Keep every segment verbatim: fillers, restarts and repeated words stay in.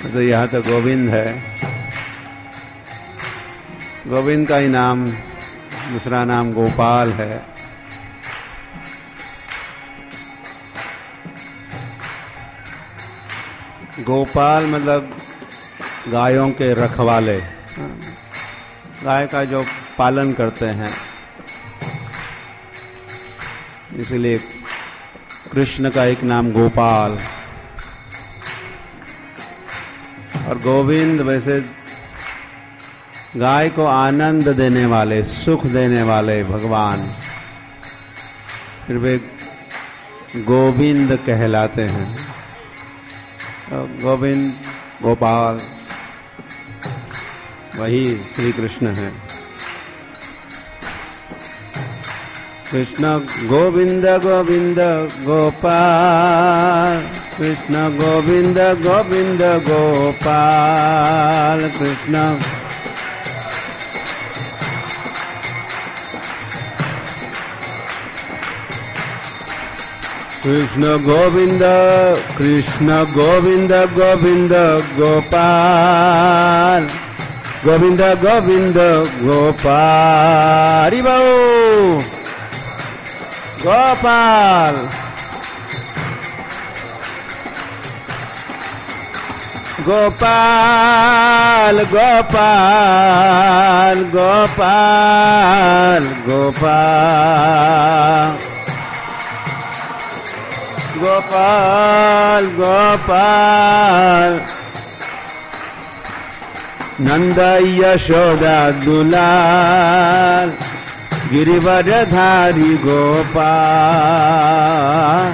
तो यहाँ तो गोविंद है, गोविंद का ही नाम, दूसरा नाम गोपाल है। गोपाल मतलब गायों के रखवाले, गाय का जो पालन करते हैं, इसलिए कृष्ण का एक नाम गोपाल। और गोविंद वैसे गाय को आनंद देने वाले, सुख देने वाले भगवान, फिर वे गोविंद कहलाते हैं। तो गोविंद गोपाल वही श्री कृष्ण है। कृष्ण गोविंद गोविंद गोपाल, कृष्ण गोविंद गोविंद गोपाल, कृष्ण कृष्ण गोविंद, कृष्ण गोविंद गोविंद गोपाल, गोविंद गोविंद गोपाल, हरि बोल गोपाल। गोपाल गोपाल गोपाल गोपाल गोपाल गोपाल, नंद यशोदा दुलाल, गिरिवरधारी गोपाल,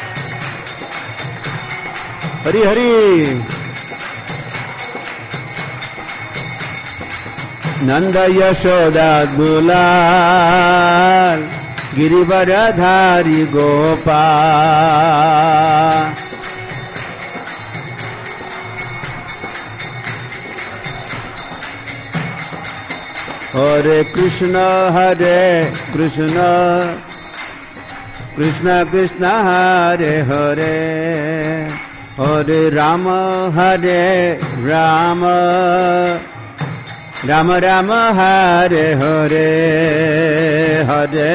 हरि हरि। नंद यशोदा दुलाल, गिरिवरधारी गोपाल, हरे कृष्ण हरे कृष्ण, कृष्ण कृष्ण हरे हरे, हरे राम हरे राम, राम राम हरे हरे, हरे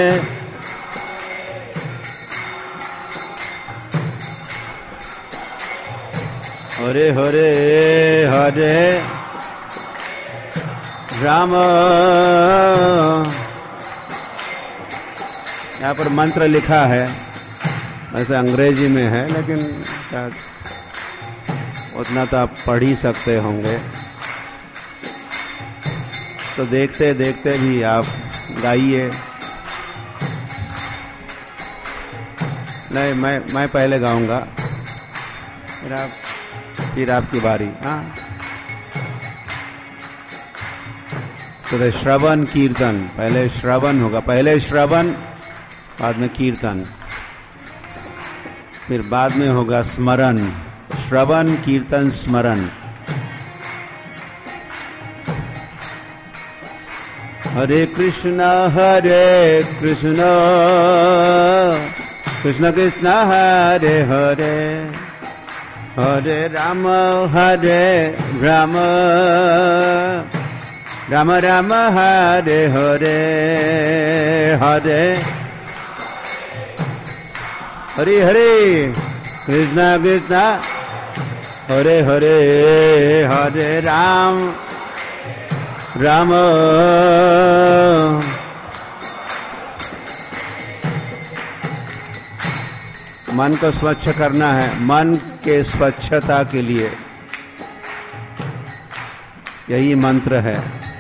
हरे हरे हरे राम। यहाँ पर मंत्र लिखा है, वैसे अंग्रेजी में है, लेकिन उतना तो आप पढ़ ही सकते होंगे, तो देखते देखते भी आप गाइए। नहीं, मैं मैं पहले गाऊंगा, फिर आप फिर आपकी बारी। हाँ, तो श्रवण कीर्तन, पहले श्रवण होगा, पहले श्रवण बाद में कीर्तन, फिर बाद में होगा स्मरण, श्रवण कीर्तन स्मरण। हरे कृष्ण हरे कृष्ण, कृष्ण कृष्ण हरे हरे, हरे राम हरे राम, राम राम हरे हरे, हरे हरे हरे, कृष्ण कृष्ण हरे हरे, हरे राम राम। मन को स्वच्छ करना है, मन के स्वच्छता के लिए यही मंत्र है।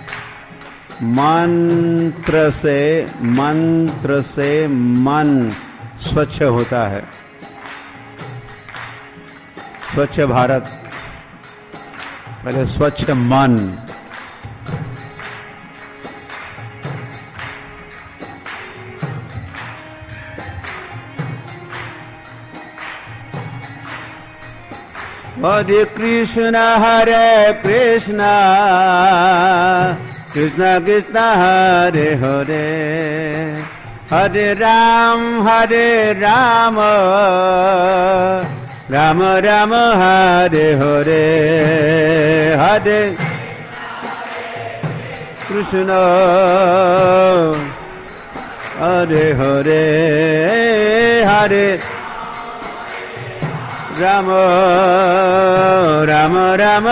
मंत्र से मंत्र से मन स्वच्छ होता है। स्वच्छ भारत, पहले स्वच्छ मन। हरे कृष्ण हरे कृष्ण, कृष्ण कृष्ण हरे हरे, हरे राम हरे राम, राम राम हरे हरे हरे कृष्ण हरे हरे हरे राम राम राम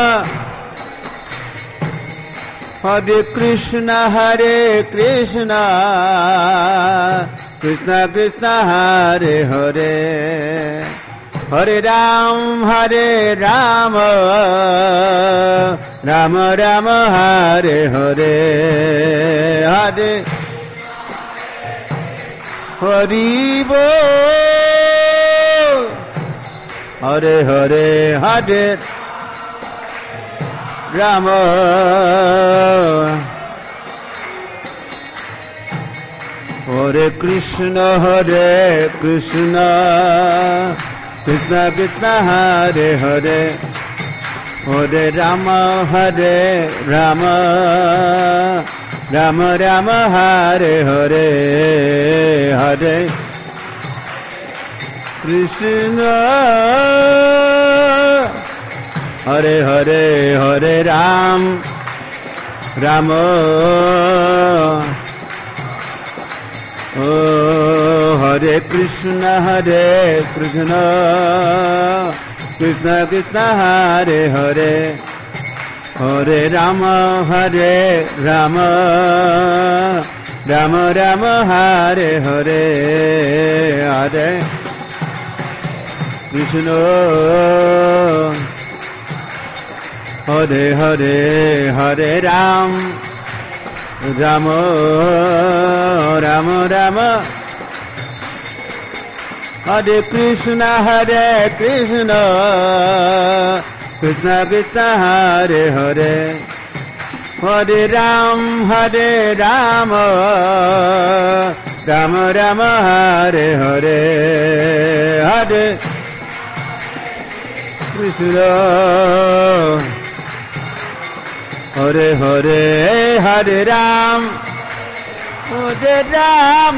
हरे कृष्ण हरे कृष्ण कृष्ण कृष्ण हरे हरे हरे राम हरे राम राम राम हरे हरे हरे हरि बोल हरे हरे हरे राम हरे कृष्ण हरे कृष्ण कृष्ण कृष्ण हरे हरे हरे राम हरे राम राम राम हरे हरे हरे कृष्ण हरे हरे हरे राम राम ओ हरे कृष्ण हरे कृष्ण कृष्ण कृष्ण हरे हरे हरे राम हरे राम राम राम हरे हरे हरे कृष्ण हरे हरे हरे राम राम राम राम हरे कृष्ण हरे कृष्ण कृष्ण कृष्ण हरे हरे हरे राम हरे राम राम राम हरे हरे हरे कृष्ण हरे हरे हरे राम हरे राम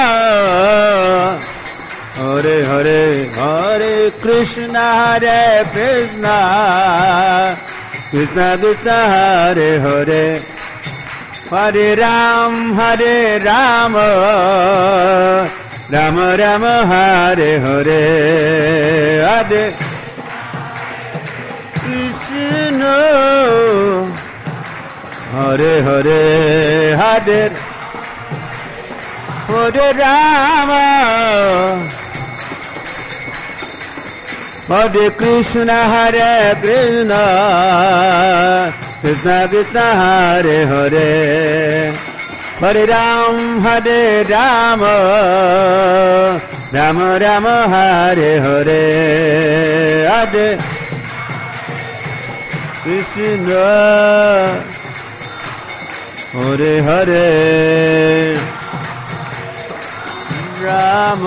हरे हरे हरे कृष्ण हरे कृष्ण कृष्ण कृष्ण हरे हरे हरे राम हरे राम राम राम हरे हरे हरे कृष्ण हरे हरे हरे हरे राम हरे कृष्ण हरे कृष्ण कृष्ण कृष्ण हरे हरे हरे राम हरे राम राम राम हरे हरे हरे कृष्ण हरे हरे राम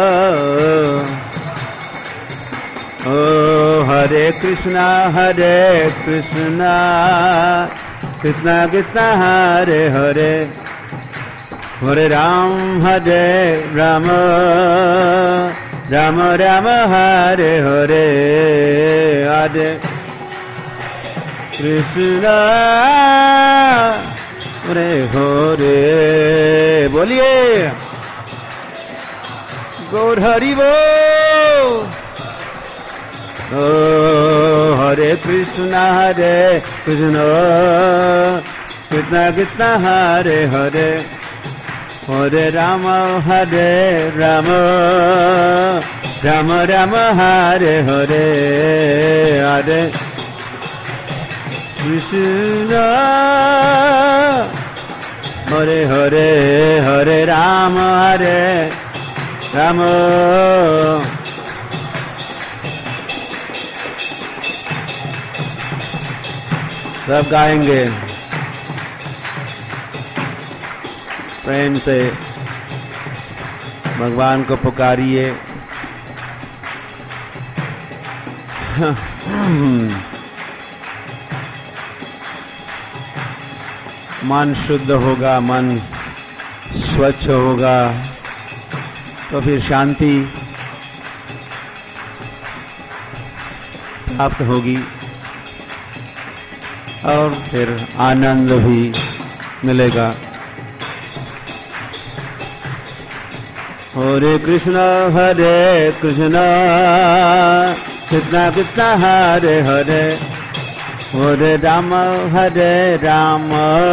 ओ हरे कृष्ण हरे कृष्ण कृष्ण कृष्ण हरे हरे हरे राम हरे राम राम राम हरे हरे हरे कृष्ण हरे हरे बोलिए गौर हरि बोल ओ हरे कृष्ण हरे कृष्ण कृष्ण कृष्ण हरे हरे हरे राम हरे राम राम राम हरे हरे हरे कृष्ण हरे हरे हरे राम हरे राम सब गाएंगे प्रेम से भगवान को पुकारिए। मन शुद्ध होगा, मन स्वच्छ होगा तो फिर शांति प्राप्त होगी और फिर आनंद भी मिलेगा। हरे कृष्णा हरे कृष्णा कृष्णा कृष्णा हरे हरे हरे राम हरे राम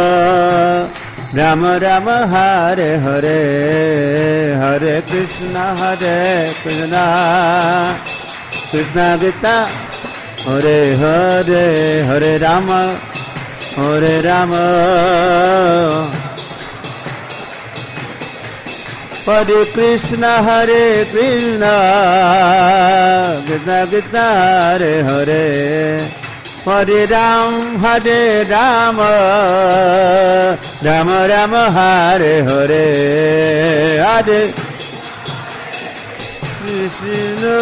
राम राम हरे हरे हरे कृष्णा हरे कृष्णा कृष्णा कृष्णा हरे हरे हरे राम हरे राम हरे कृष्णा हरे कृष्णा कृष्णा कृष्णा हरे हरे हरे राम हरे राम राम राम हरे हरे हरे कृष्ण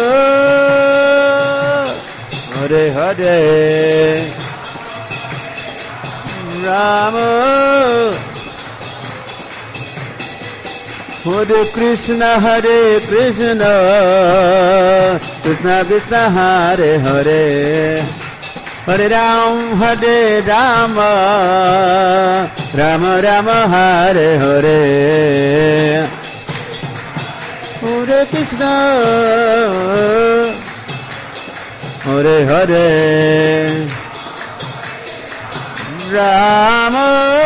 हरे हरे राम हरे कृष्ण हरे कृष्ण कृष्ण कृष्ण हरे हरे हरे राम हरे राम राम राम हरे हरे हरे कृष्ण हरे हरे राम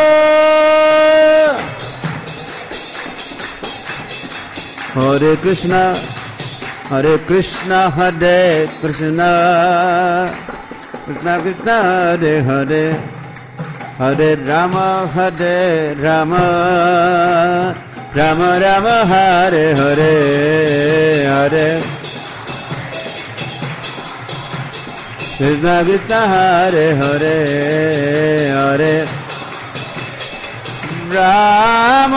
हरे कृष्णा हरे कृष्णा हरे कृष्णा कृष्णा कृष्णा हरे हरे हरे राम हरे राम राम राम हरे हरे हरे कृष्णा कृष्णा हरे हरे हरे राम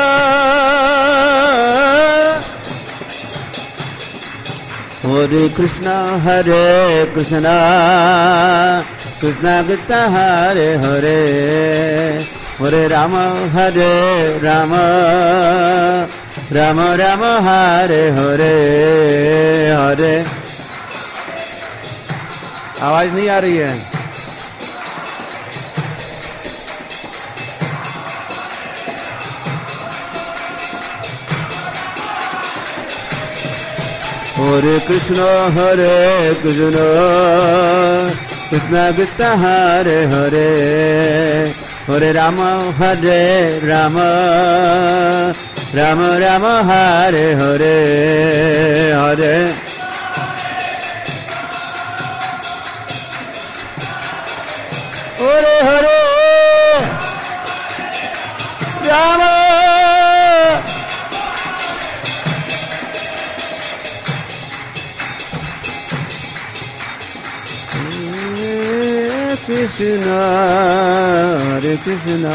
हरे कृष्णा हरे कृष्णा कृष्णा कृष्णा हरे हरे हरे राम हरे राम राम राम हरे हरे हरे आवाज नहीं आ रही है। हरे कृष्णा हरे कृष्णा कृष्णा कृष्णा हरे हरे हरे राम हरे राम राम राम हरे हरे हरे हरे हरे राम कृष्णा हरे कृष्णा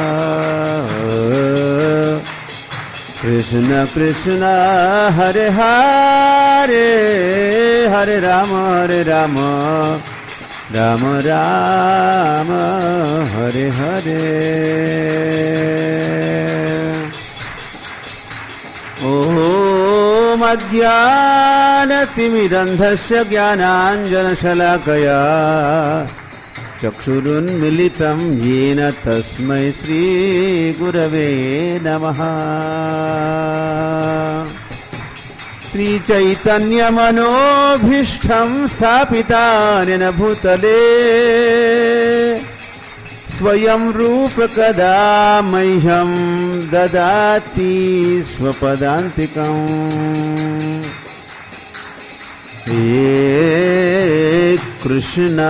कृष्णा कृष्णा हरे हरे हरे राम हरे राम राम राम हरे हरे ओम अज्ञानतिमिरन्धस्य ज्ञानाञ्जनशलाकया चक्षुरुन्मिलितं येन तस्मै श्रीगुरवे नमः। श्रीचैतन्यमनोभीष्टं स्थापितानेन भूतले स्वयं रूप कदा मह्यं ददाति स्वपदान्तिकम्। हे कृष्णा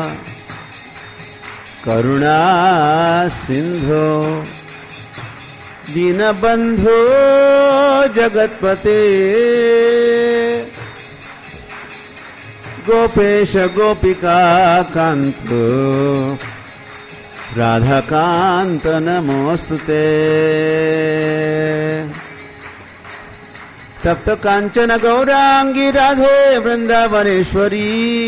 करुणा सिंधो दीनबंधो जगत्पते गोपेश गोपिका कांत राधाकांत नमोस्तुते। तप्त कांचन गौरांगी राधे वृंदावनेश्वरी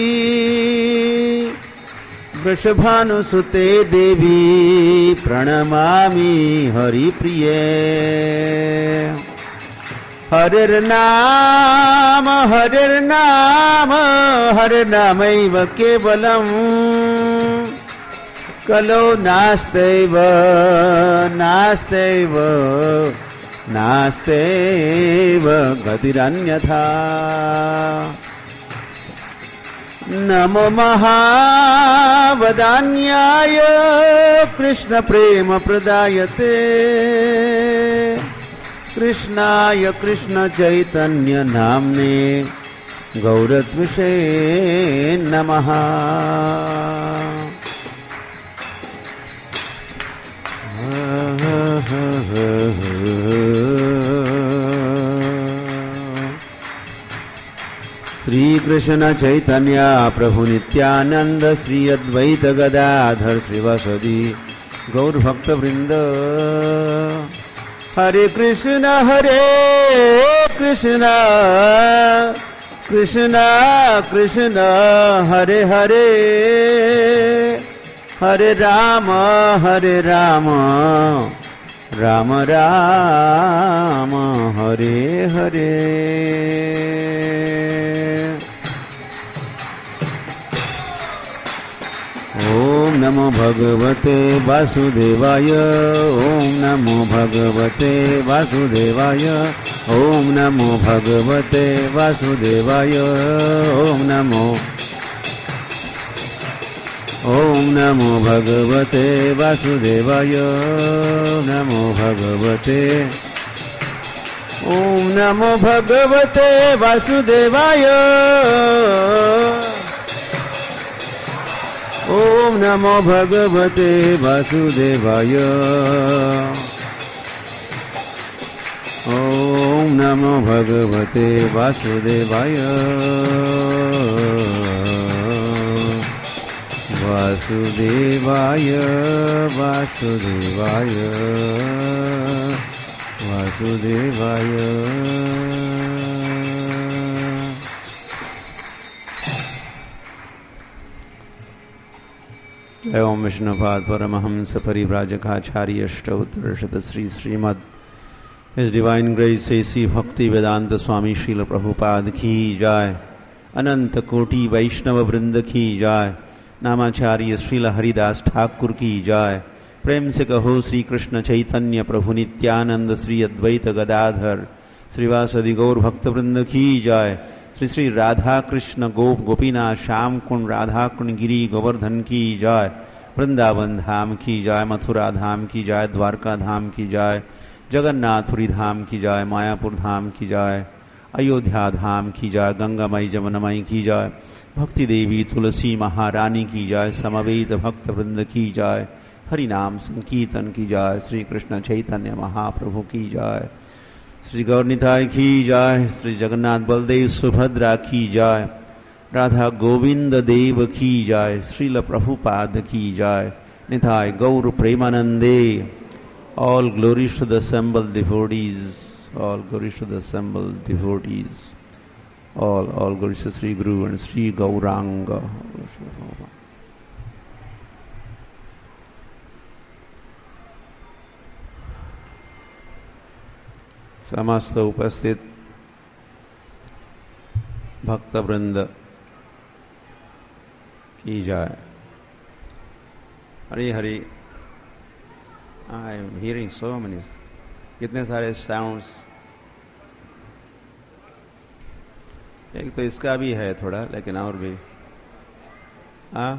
वृषभानुसुते देवी प्रणमामि हरिप्रिये। हरिर्नाम हरिर्नाम हरिर्नामैव केवलम् कलो नास्त्यैव नास्त्यैव नास्त्यैव गतिरन्यथा। नमो महावदान्याय कृष्ण प्रेम प्रदायते कृष्णाय कृष्ण चैतन्य नाम्ने गौरत्विषे नमः। श्री कृष्ण चैतन्य प्रभु नित्यानंद श्री अद्वैत गदाधर श्रीवासदि गौर भक्त वृंद। हरे कृष्ण हरे कृष्ण कृष्ण कृष्ण हरे हरे हरे राम हरे राम राम राम हरे हरे। ओम नमो भगवते वासुदेवाय ओम नमो भगवते वासुदेवाय ओम नमो भगवते वासुदेवाय ओम नमो ओम नमो भगवते वासुदेवाय नमो भगवते ओम नमो भगवते वासुदेवाय ओम नमो भगवते वासुदेवाय ओम नमो भगवते वासुदेवाय वासुदेवाय वासुदेवाय वासुदेवाय। ओम Vishnupad Paramhans परिव्राजकाचार्य अष्टोत्तरशत Shri Shrimad His Divine Grace A C भक्ति वेदांत स्वामी श्रील प्रभुपाद की जय। अनंत कोटि वैष्णव वृंद की जय। नामाचार्य श्रील हरिदास ठाकुर की जय। प्रेम से कहो श्री कृष्ण चैतन्य प्रभु नित्यानंद श्री अद्वैत गदाधर श्रीवासदि गौर भक्त वृंद की जय। श्री श्री राधा कृष्ण गोप गोपीनाथ श्याम कुंड राधा कुंड गिरी गोवर्धन की जय। वृंदावन धाम की जय। मथुरा धाम की जय। द्वारका धाम की जय। जगन्नाथपुरी धाम की जय। मायापुर धाम की जय। अयोध्या धाम की जय। गंगामयी जमुनामयी की जय। भक्ति देवी तुलसी महारानी की जय। समवेत भक्त वृंद की जय। हरि नाम संकीर्तन की जय। श्री कृष्ण चैतन्य महाप्रभु की जय। श्री गौरनिताय की जय। श्री जगन्नाथ बलदेव सुभद्रा की जय। राधा गोविंद देव की जय। श्रील प्रभुपाद की जय। निताय गौर प्रेमानंदे। All glories to the assembled devotees. All glories to the assembled devotees. All, all glories to Sri Guru and Sri Gauranga. समस्त उपस्थित भक्त वृंद की जय। Hari Hari. I am hearing so many, कितने सारे साउंड्स। एक तो इसका भी है थोड़ा, लेकिन और भी हाँ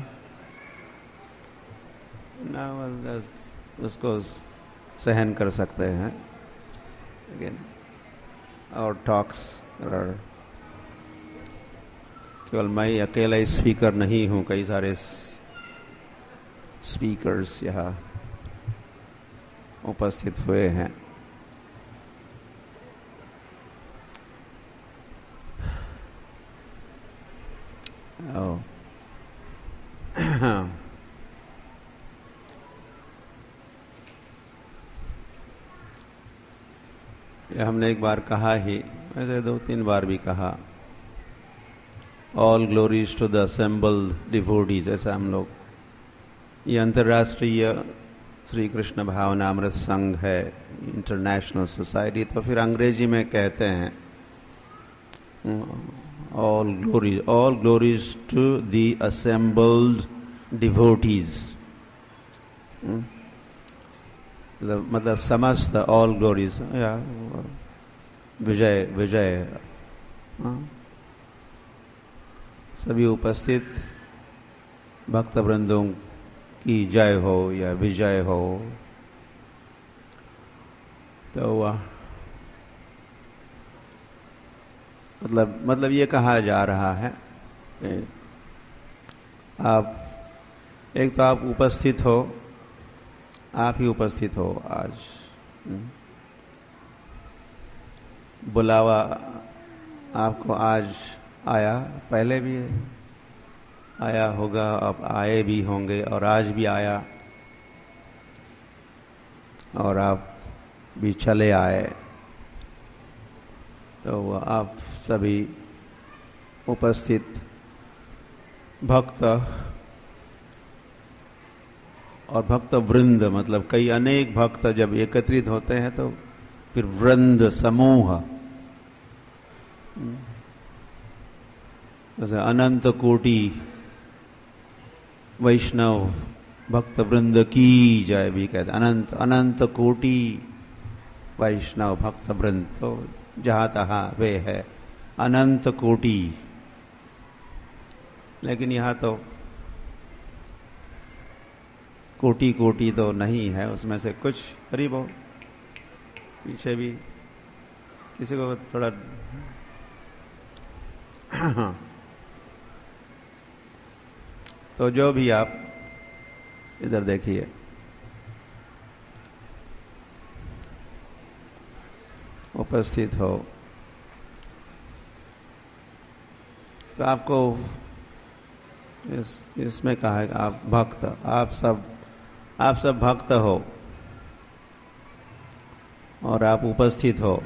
ना उसको सहन कर सकते हैं, लेकिन और टॉक्स केवल मैं अकेला स्पीकर नहीं हूँ, कई सारे स्पीकर्स यहाँ उपस्थित हुए हैं। ओ ये हमने एक बार कहा ही, वैसे दो तीन बार भी कहा, all glories to the assembled devotees. ऐसा हम लोग ये अंतर्राष्ट्रीय श्री कृष्ण भावनामृत संघ है, इंटरनेशनल सोसाइटी, तो फिर अंग्रेजी में कहते हैं all glories all glories to the assembled devotees, मतलब मतलब समस्त ऑल ग्लोरीज या विजय विजय सभी उपस्थित भक्त वृंदों की जय हो या विजय हो। तो वह मतलब मतलब ये कहा जा रहा है आप एक तो आप उपस्थित हो, आप ही उपस्थित हो आज, बुलावा आपको आज आया, पहले भी आया होगा, अब आए भी होंगे और आज भी आया और आप भी चले आए। तो आप सभी उपस्थित भक्त और भक्त वृंद, मतलब कई अनेक भक्त जब एकत्रित होते हैं तो फिर वृंद समूह, जैसे अनंत कोटि वैष्णव भक्त वृंद की जय भी कहते, अनंत अनंत कोटि वैष्णव भक्त वृंद, तो जहाँ तहाँ वे है अनंत कोटि। लेकिन यहाँ तो कोटि कोटि तो नहीं है, उसमें से कुछ करीब हो, पीछे भी किसी को थोड़ा तो जो भी आप इधर देखिए, उपस्थित हो, तो आपको इस इसमें कहा है कि आप भक्त, आप सब आप सब भक्त हो और आप उपस्थित हो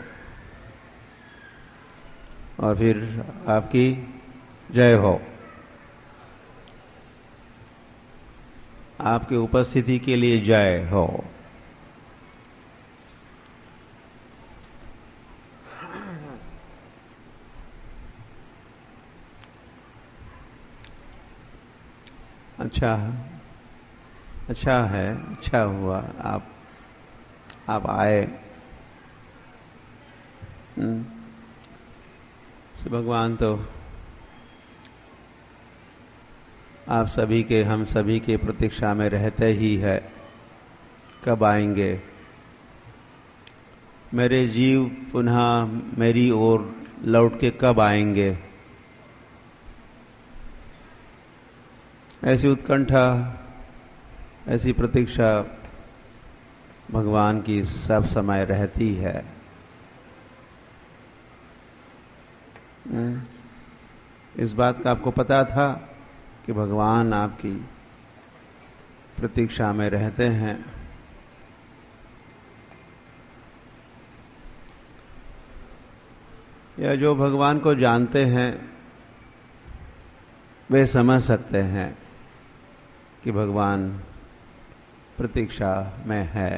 और फिर आपकी जय हो। आपकी उपस्थिति के लिए जय हो। अच्छा अच्छा है, अच्छा हुआ आप आप आए। तो भगवान तो आप सभी के, हम सभी के प्रतीक्षा में रहते ही है, कब आएंगे मेरे जीव, पुनः मेरी ओर लौट के कब आएंगे। ऐसी उत्कंठा, ऐसी प्रतीक्षा भगवान की सब समय रहती है। इस बात का आपको पता था कि भगवान आपकी प्रतीक्षा में रहते हैं। या जो भगवान को जानते हैं वे समझ सकते हैं कि भगवान प्रतीक्षा में है।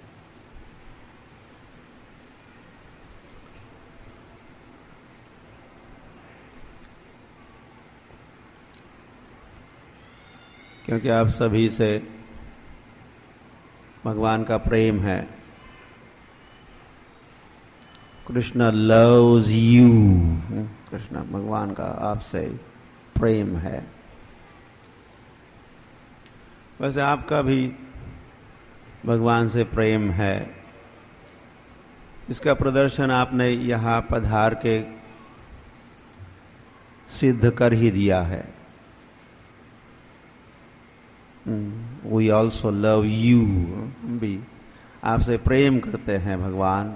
क्योंकि आप सभी से भगवान का प्रेम है। कृष्ण लव्स यू, कृष्ण भगवान का आपसे प्रेम है। वैसे आपका भी भगवान से प्रेम है। इसका प्रदर्शन आपने यहाँ पधार के सिद्ध कर ही दिया है। We also love you, हम भी आपसे प्रेम करते हैं भगवान।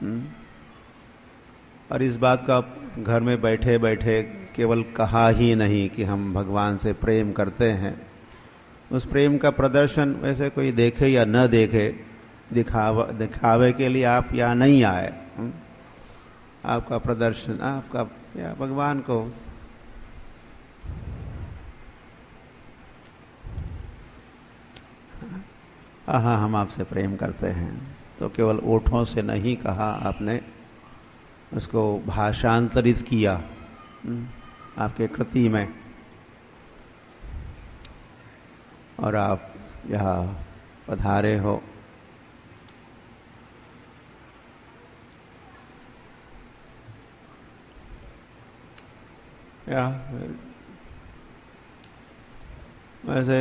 और इस बात का घर में बैठे बैठे केवल कहा ही नहीं कि हम भगवान से प्रेम करते हैं, उस प्रेम का प्रदर्शन वैसे कोई देखे या न देखे, दिखावा दिखावे के लिए आप यहाँ नहीं आए। आपका प्रदर्शन, आपका या भगवान को आहा हम आपसे प्रेम करते हैं, तो केवल ओठों से नहीं कहा, आपने उसको भाषांतरित किया आपके कृति में, और आप यहाँ पधारे हो। या वैसे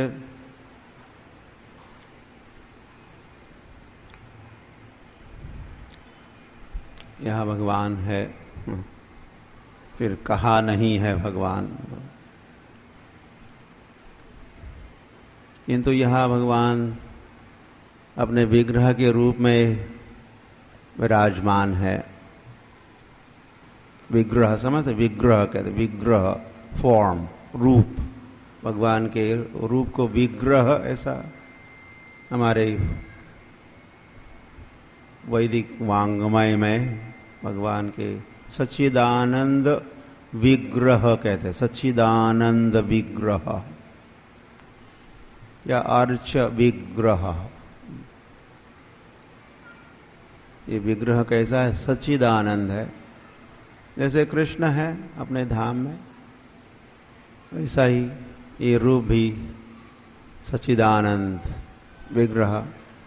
यह भगवान है, फिर कहा नहीं है भगवान, किंतु यह भगवान अपने विग्रह के रूप में विराजमान है। विग्रह समझते, विग्रह कहते, विग्रह फॉर्म, रूप, भगवान के रूप को विग्रह, ऐसा हमारे वैदिक वांग्मय में भगवान के सच्चिदानंद विग्रह कहते हैं, सच्चिदानंद विग्रह या अर्च विग्रह। ये विग्रह कैसा है? सच्चिदानंद है। जैसे कृष्ण है अपने धाम में, वैसा ही ये रूप भी सच्चिदानंद विग्रह।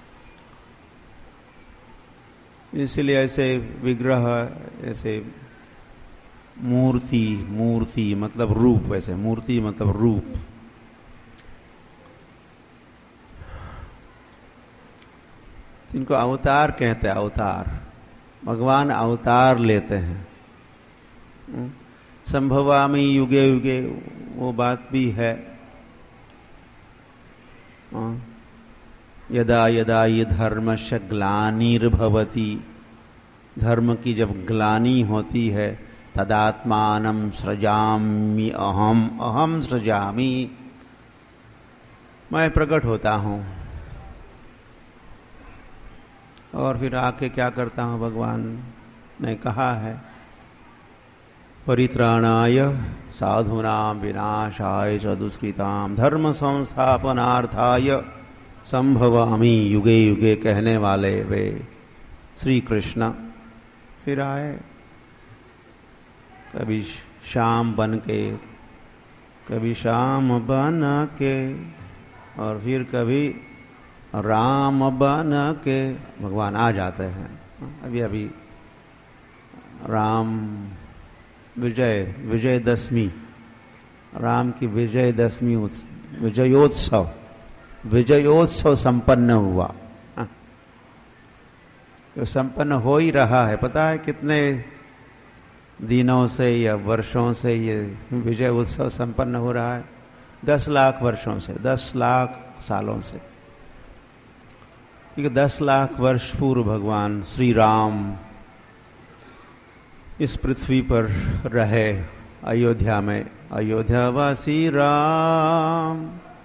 इसलिए ऐसे विग्रह, ऐसे मूर्ति, मूर्ति मतलब रूप, वैसे मूर्ति मतलब रूप। इनको अवतार कहते हैं, अवतार। भगवान अवतार लेते हैं। संभवामि युगे युगे, वो बात भी है। यदा यदा ये धर्मस्य ग्लानिर्भवति, धर्म की जब ग्लानि होती है, तदात्मानं सृजामि अहम, अहम सृजामि, मैं प्रकट होता हूँ। और फिर आके क्या करता हूँ? भगवान ने कहा है, परित्राणाय साधूनां विनाशाय च दुष्कृतां धर्म संस्थापनार्थाय संभवामि युगे युगे कहने वाले वे श्री कृष्ण फिर आए, कभी शाम बन के, कभी शाम बन के, और फिर कभी राम बन के भगवान आ जाते हैं। अभी अभी राम विजय, विजयदशमी, राम की विजयदशमी, विजयोत्सव, विजयोत्सव संपन्न हुआ। जो संपन्न हो ही रहा है, पता है कितने दिनों से या वर्षों से ये विजय उत्सव संपन्न हो रहा है? दस लाख वर्षों से, दस लाख सालों से। क्योंकि दस लाख वर्ष पूर्व भगवान श्री राम इस पृथ्वी पर रहे, अयोध्या में। अयोध्यावासी राम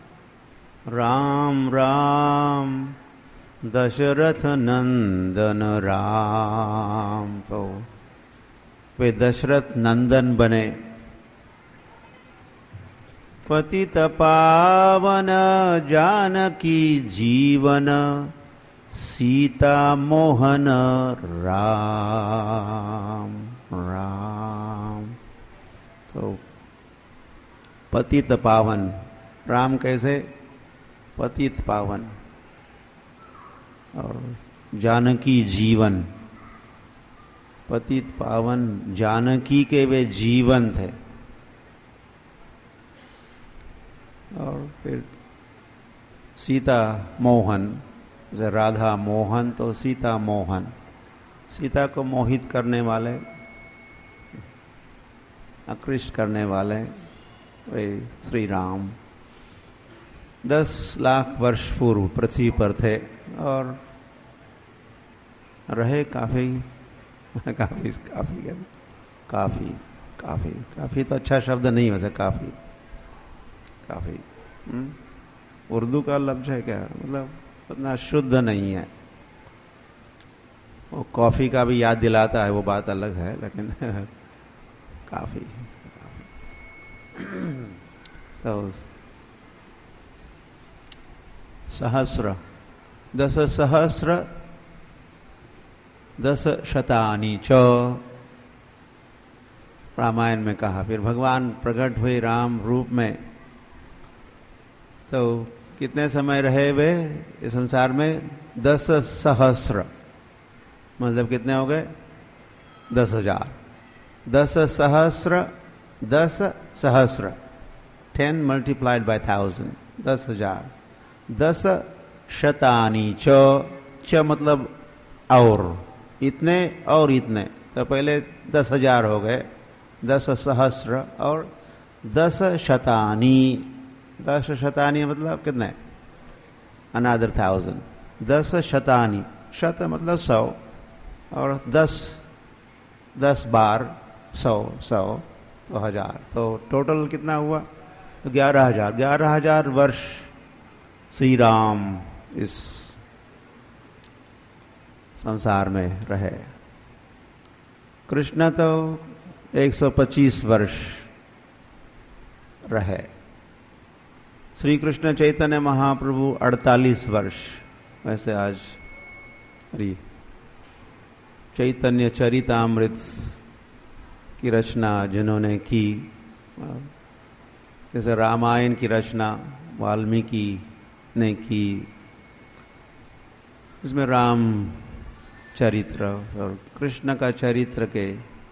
राम राम दशरथ नंदन राम, तो वे दशरथ नंदन बने। पतित पावन जानकी जीवन, सीता मोहन राम राम। तो पतित पावन राम कैसे? पतित पावन। और जानकी जीवन, पतित पावन जानकी के वे जीवन थे। और फिर सीता मोहन, जैसे राधा मोहन तो सीता मोहन, सीता को मोहित करने वाले, आकृष्ट करने वाले वे श्री राम दस लाख वर्ष पूर्व पृथ्वी पर थे और रहे काफी काफी काफी काफी काफी काफी तो अच्छा शब्द नहीं हो सकता, काफी काफी उर्दू का लफ्ज है क्या, मतलब उतना शुद्ध नहीं है। वो कॉफी का भी याद दिलाता है, वो बात अलग है, लेकिन काफी, काफी। तो सहस्र दस सहस्र दस शतानी च रामायण में कहा। फिर भगवान प्रकट हुए राम रूप में, तो कितने समय रहे वे इस संसार में? दस सहस्र, मतलब कितने हो गए? दस हजार। दस सहस्र, दस सहस्र, टेन मल्टीप्लाइड बाय थाउजेंड, दस हजार। दस शतानी च, च मतलब और, इतने और इतने, तो पहले दस हजार हो गए, दस सहस्र और दस शतानी। दस शतानी मतलब कितने? Another thousand. दस शतानी, शत मतलब सौ, और दस दस बार सौ, सौ तो हजार, तो टोटल कितना हुआ? तो ग्यारह हजार। ग्यारह हजार वर्ष श्री राम इस संसार में रहे। कृष्ण तो एक सौ पच्चीस वर्ष रहे। श्री कृष्ण चैतन्य महाप्रभु अड़तालीस वर्ष। वैसे आज अरे चैतन्य चरितामृत की रचना जिन्होंने की, जैसे रामायण की रचना वाल्मीकि ने की, इसमें राम चरित्र और कृष्ण का चरित्र के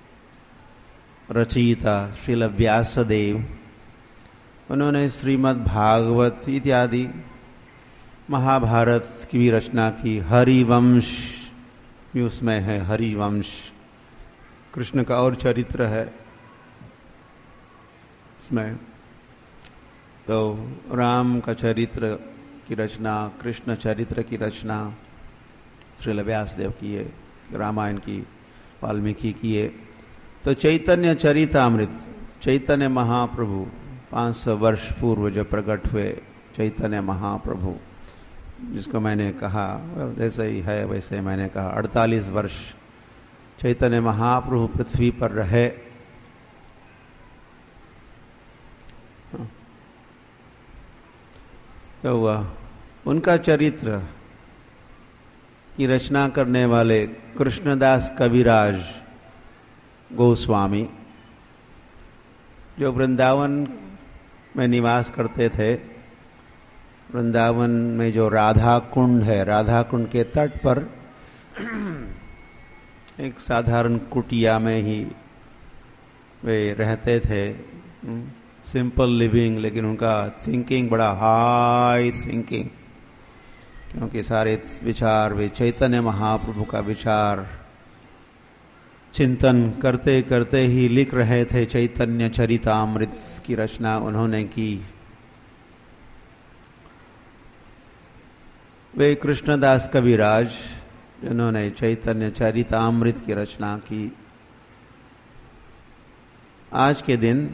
रचयिता श्रील व्यासदेव, उन्होंने श्रीमद् भागवत इत्यादि महाभारत की भी रचना की। हरिवंश भी उसमें है, हरिवंश कृष्ण का और चरित्र है उसमें। तो राम का चरित्र की रचना, कृष्ण चरित्र की रचना श्रील व्यासदेव की है, रामायण की वाल्मीकि की है। तो चैतन्य चरितामृत, चैतन्य महाप्रभु पाँच सौ वर्ष पूर्व जब प्रकट हुए चैतन्य महाप्रभु, जिसको मैंने कहा जैसे ही है वैसे मैंने कहा, अड़तालीस वर्ष चैतन्य महाप्रभु पृथ्वी पर रहे। तो वह उनका चरित्र की रचना करने वाले कृष्णदास कविराज गोस्वामी, जो वृंदावन में निवास करते थे, वृंदावन में जो राधा कुंड है, राधा कुंड के तट पर एक साधारण कुटिया में ही वे रहते थे, सिंपल लिविंग, लेकिन उनका थिंकिंग बड़ा हाई थिंकिंग, क्योंकि सारे विचार वे चैतन्य महाप्रभु का विचार चिंतन करते करते ही लिख रहे थे। चैतन्य चरितामृत की रचना उन्होंने की। वे कृष्णदास कविराज जिन्होंने चैतन्य चरितामृत की रचना की, आज के दिन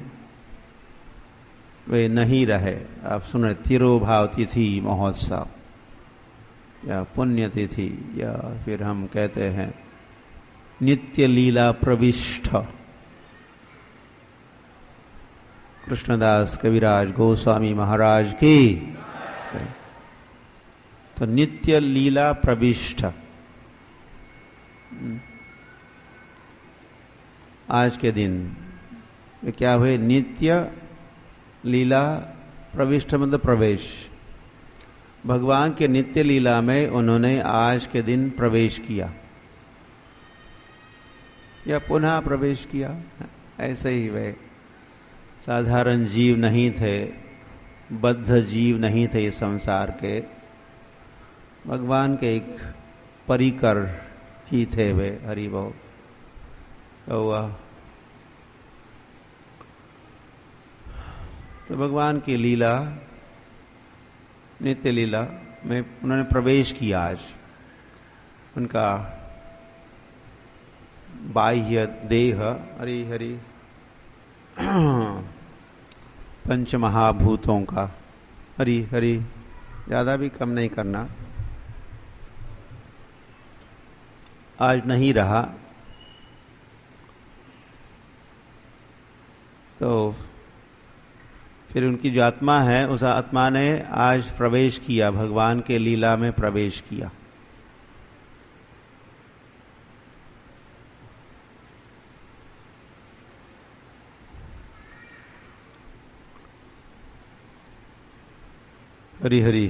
वे नहीं रहे। आप सुन रहे तिरोभाव तिथि महोत्सव या पुण्यतिथि, या फिर हम कहते हैं नित्य लीला प्रविष्ट कृष्णदास कविराज गोस्वामी महाराज की। तो नित्य लीला प्रविष्ट आज के दिन क्या हुए? नित्य लीला प्रविष्ट मतलब प्रवेश, भगवान के नित्य लीला में उन्होंने आज के दिन प्रवेश किया या पुनः प्रवेश किया। ऐसे ही वे साधारण जीव नहीं थे, बद्ध जीव नहीं थे इस संसार के, भगवान के एक परिकर ही थे वे। हरि बोल। तो वह तो भगवान की लीला, नित्य लीला में उन्होंने प्रवेश किया। आज उनका बाह्य देह, हरि हरि पंच महाभूतों का, हरि हरि ज़्यादा भी कम नहीं करना, आज नहीं रहा। तो फिर उनकी जो आत्मा है उस आत्मा ने आज प्रवेश किया, भगवान के लीला में प्रवेश किया। हरि हरि।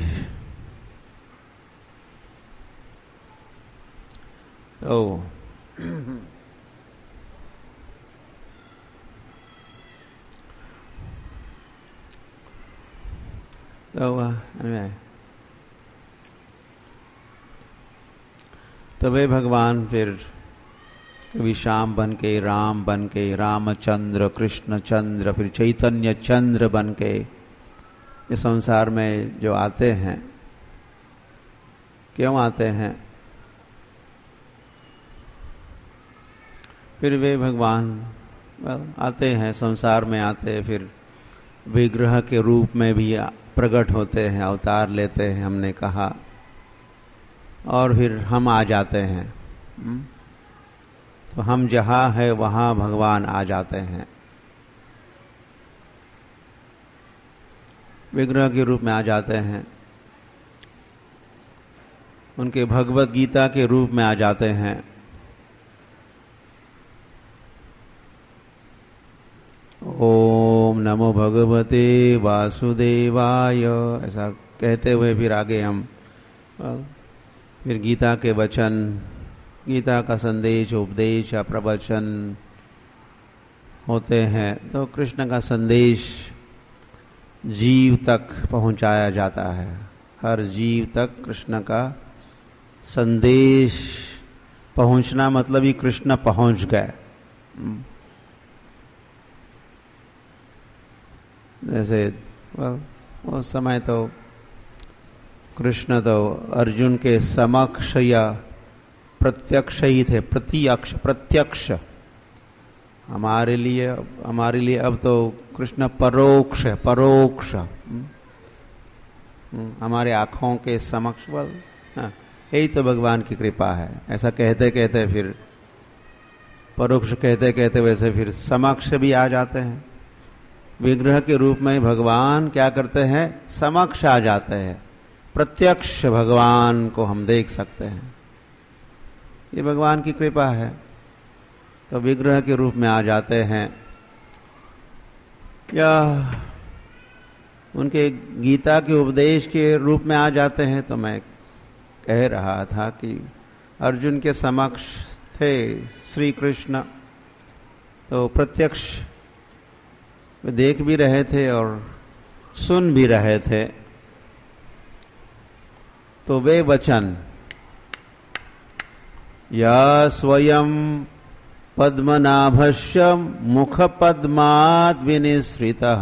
ओ तो तबे भगवान फिर कभी श्याम बन के, राम बन के, रामचंद्र, कृष्ण चंद्र, फिर चैतन्य चंद्र बन के इस संसार में जो आते हैं, क्यों आते हैं? फिर वे भगवान आते हैं, संसार में आते, फिर विग्रह के रूप में भी प्रकट होते हैं, अवतार लेते हैं, हमने कहा, और फिर हम आ जाते हैं। तो हम जहाँ है वहाँ भगवान आ जाते हैं, विग्रह के रूप में आ जाते हैं, उनके भगवत गीता के रूप में आ जाते हैं। ओम नमो भगवते वासुदेवाय, ऐसा कहते हुए फिर आगे हम फिर गीता के वचन, गीता का संदेश, उपदेश या प्रवचन होते हैं। तो कृष्ण का संदेश जीव तक पहुंचाया जाता है, हर जीव तक कृष्ण का संदेश पहुंचना, मतलब ही कृष्ण पहुंच गए। जैसे उस समय तो कृष्ण तो अर्जुन के समक्ष या प्रत्यक्ष ही थे, प्रत्यक्ष प्रत्यक्ष। हमारे लिए हमारे लिए अब तो कृष्ण परोक्ष है, परोक्ष हमारे आँखों के समक्ष। बल हाँ, यही तो भगवान की कृपा है। ऐसा कहते कहते फिर परोक्ष कहते कहते वैसे फिर समक्ष भी आ जाते हैं। विग्रह के रूप में भगवान क्या करते हैं? समक्ष आ जाते हैं, प्रत्यक्ष भगवान को हम देख सकते हैं। ये भगवान की कृपा है। तो विग्रह के रूप में आ जाते हैं या उनके गीता के उपदेश के रूप में आ जाते हैं। तो मैं कह रहा था कि अर्जुन के समक्ष थे श्री कृष्ण, तो प्रत्यक्ष वे देख भी रहे थे और सुन भी रहे थे। तो वे वचन, या स्वयं पद्मनाभस्य मुख पद्मात् विनिसृतः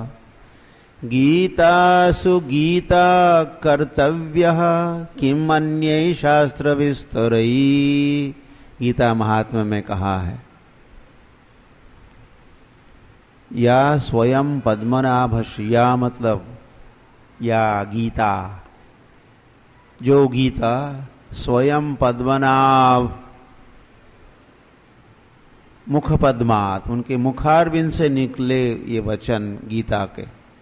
गीतासु गीता कर्तव्यः किम अन्यै शास्त्र विस्तरै, गीता महात्म्य में कहा है। या स्वयं पद्मनाभस्य, या मतलब या गीता, जो गीता स्वयं पद्मनाभ मुख पद्मात, उनके मुखारविंद से निकले ये वचन गीता के।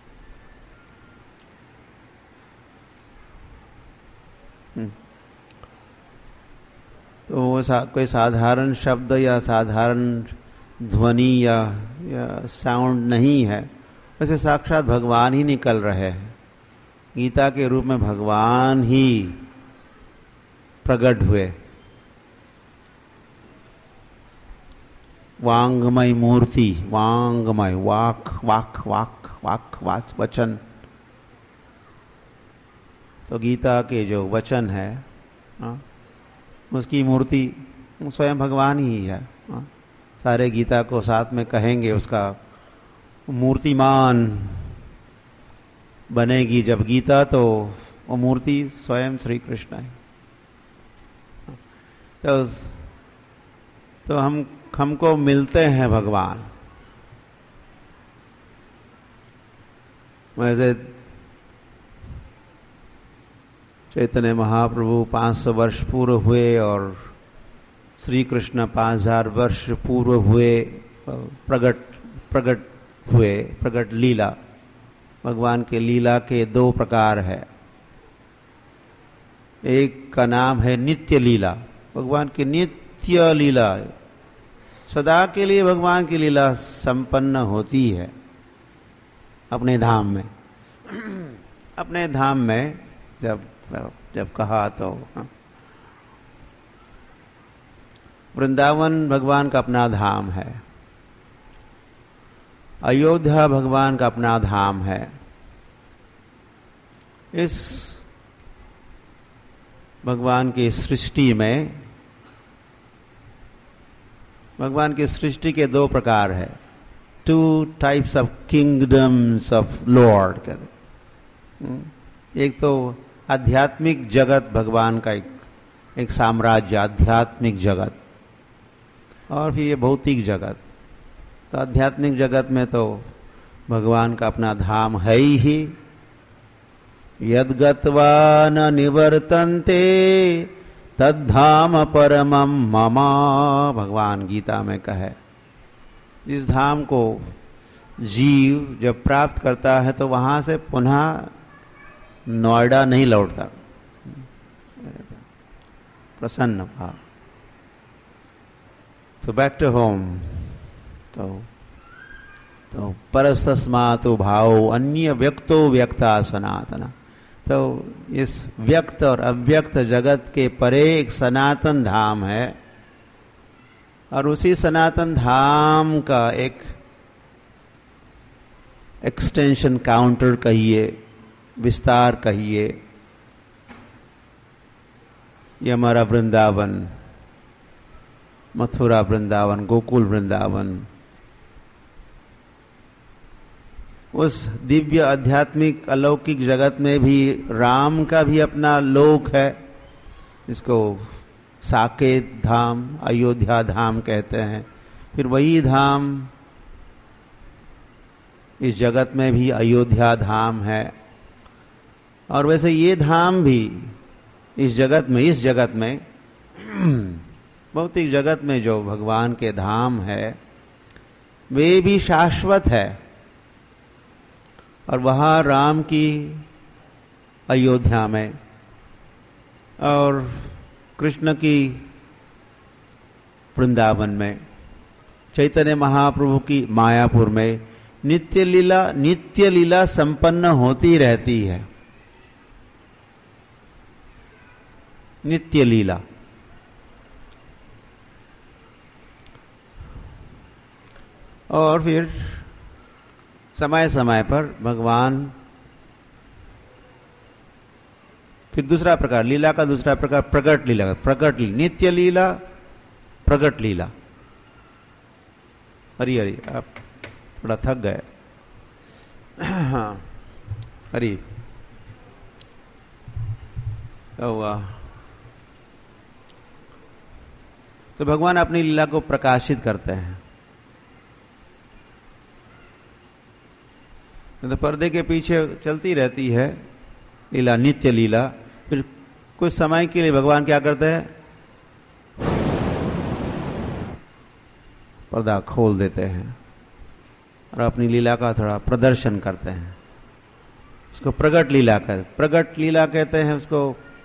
तो वो सा, कोई साधारण शब्द या साधारण ध्वनि या, या साउंड नहीं है, वैसे साक्षात भगवान ही निकल रहे हैं। गीता के रूप में भगवान ही प्रकट हुए। वांगमय मूर्ति, वांगमय, वाक वाक वाक वाक वाक वचन। तो गीता के जो वचन है आ, उसकी मूर्ति स्वयं भगवान ही है। आ, सारे गीता को साथ में कहेंगे, उसका मूर्तिमान बनेगी जब गीता, तो वो मूर्ति स्वयं श्री कृष्ण है। तो, तो हम हमको मिलते हैं भगवान। वैसे चैतन्य महाप्रभु पाँच सौ वर्ष पूर्व हुए और श्री कृष्ण पाँच हजार वर्ष पूर्व हुए, प्रगट प्रगट हुए, प्रगट लीला भगवान के लीला के दो प्रकार है। एक का नाम है नित्य लीला, भगवान की नित्य लीला, सदा के लिए भगवान की लीला संपन्न होती है अपने धाम में। अपने धाम में जब जब कहा तो वृंदावन भगवान का अपना धाम है, अयोध्या भगवान का अपना धाम है। इस भगवान की सृष्टि में, भगवान की सृष्टि के दो प्रकार है, two types of kingdoms of lord कहते। एक तो आध्यात्मिक जगत, भगवान का एक एक साम्राज्य, आध्यात्मिक जगत, और फिर ये भौतिक जगत। तो आध्यात्मिक जगत में तो भगवान का अपना धाम है ही। यद्गत्वा न निवर्तन्ते तद्धाम परमं मम, भगवान गीता में कहे। जिस धाम को जीव जब प्राप्त करता है तो वहां से पुनः नोएडा नहीं लौटता, प्रसन्न भाव, तो बैक टू होम। तो तो परस्तस्मातु भाव अन्य व्यक्तो व्यक्ता सनातना। तो इस व्यक्त और अव्यक्त जगत के परे एक सनातन धाम है, और उसी सनातन धाम का एक एक्सटेंशन, काउंटर कहिए, विस्तार कहिए, ये हमारा वृंदावन, मथुरा वृंदावन, गोकुल वृंदावन। उस दिव्य आध्यात्मिक अलौकिक जगत में भी राम का भी अपना लोक है, इसको साकेत धाम, अयोध्या धाम कहते हैं। फिर वही धाम इस जगत में भी अयोध्या धाम है। और वैसे ये धाम भी इस जगत में, इस जगत में भौतिक जगत में जो भगवान के धाम है वे भी शाश्वत है। और वहाँ राम की अयोध्या में और कृष्ण की वृंदावन में, चैतन्य महाप्रभु की मायापुर में नित्य लीला नित्य लीला संपन्न होती रहती है। नित्य लीला। और फिर समय समय पर भगवान, फिर दूसरा प्रकार लीला का, दूसरा प्रकार प्रकट लीला। प्रकट लीला, नित्य लीला, प्रकट लीला। हरी हरी, आप थोड़ा थक गए। हाँ हरी हुआ। तो भगवान अपनी लीला को प्रकाशित करते हैं। तो पर्दे के पीछे चलती रहती है लीला, नित्य लीला। फिर कुछ समय के लिए भगवान क्या करते हैं, पर्दा खोल देते हैं और अपनी लीला का थोड़ा प्रदर्शन करते हैं। उसको प्रगट लीला कहते, प्रगट लीला कहते हैं उसको,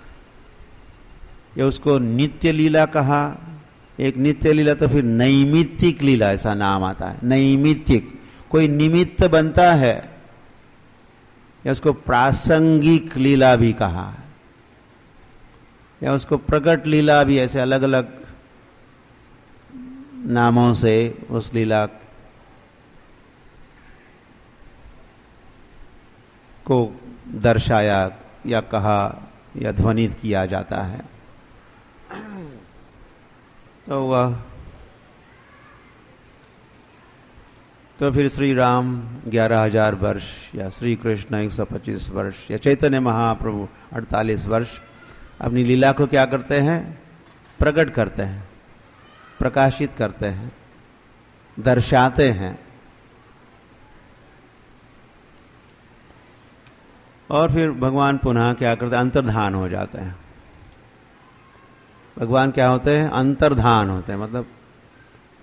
या उसको नित्य लीला कहा। एक नित्य लीला, तो फिर नैमित्तिक लीला ऐसा नाम आता है। नैमित्तिक, कोई निमित्त बनता है, या उसको प्रासंगिक लीला भी कहा है, या उसको प्रकट लीला भी, ऐसे अलग अलग नामों से उस लीला को दर्शाया या कहा या ध्वनित किया जाता है। तो वह तो फिर श्री राम ग्यारह हजार वर्ष, या श्री कृष्ण एक सौ पच्चीस वर्ष, या चैतन्य महाप्रभु अड़तालीस वर्ष अपनी लीला को क्या करते हैं, प्रकट करते हैं, प्रकाशित करते हैं, दर्शाते हैं। और फिर भगवान पुनः क्या करते हैं, अंतर्धान हो जाते हैं। भगवान क्या होते हैं, अंतर्धान होते हैं, मतलब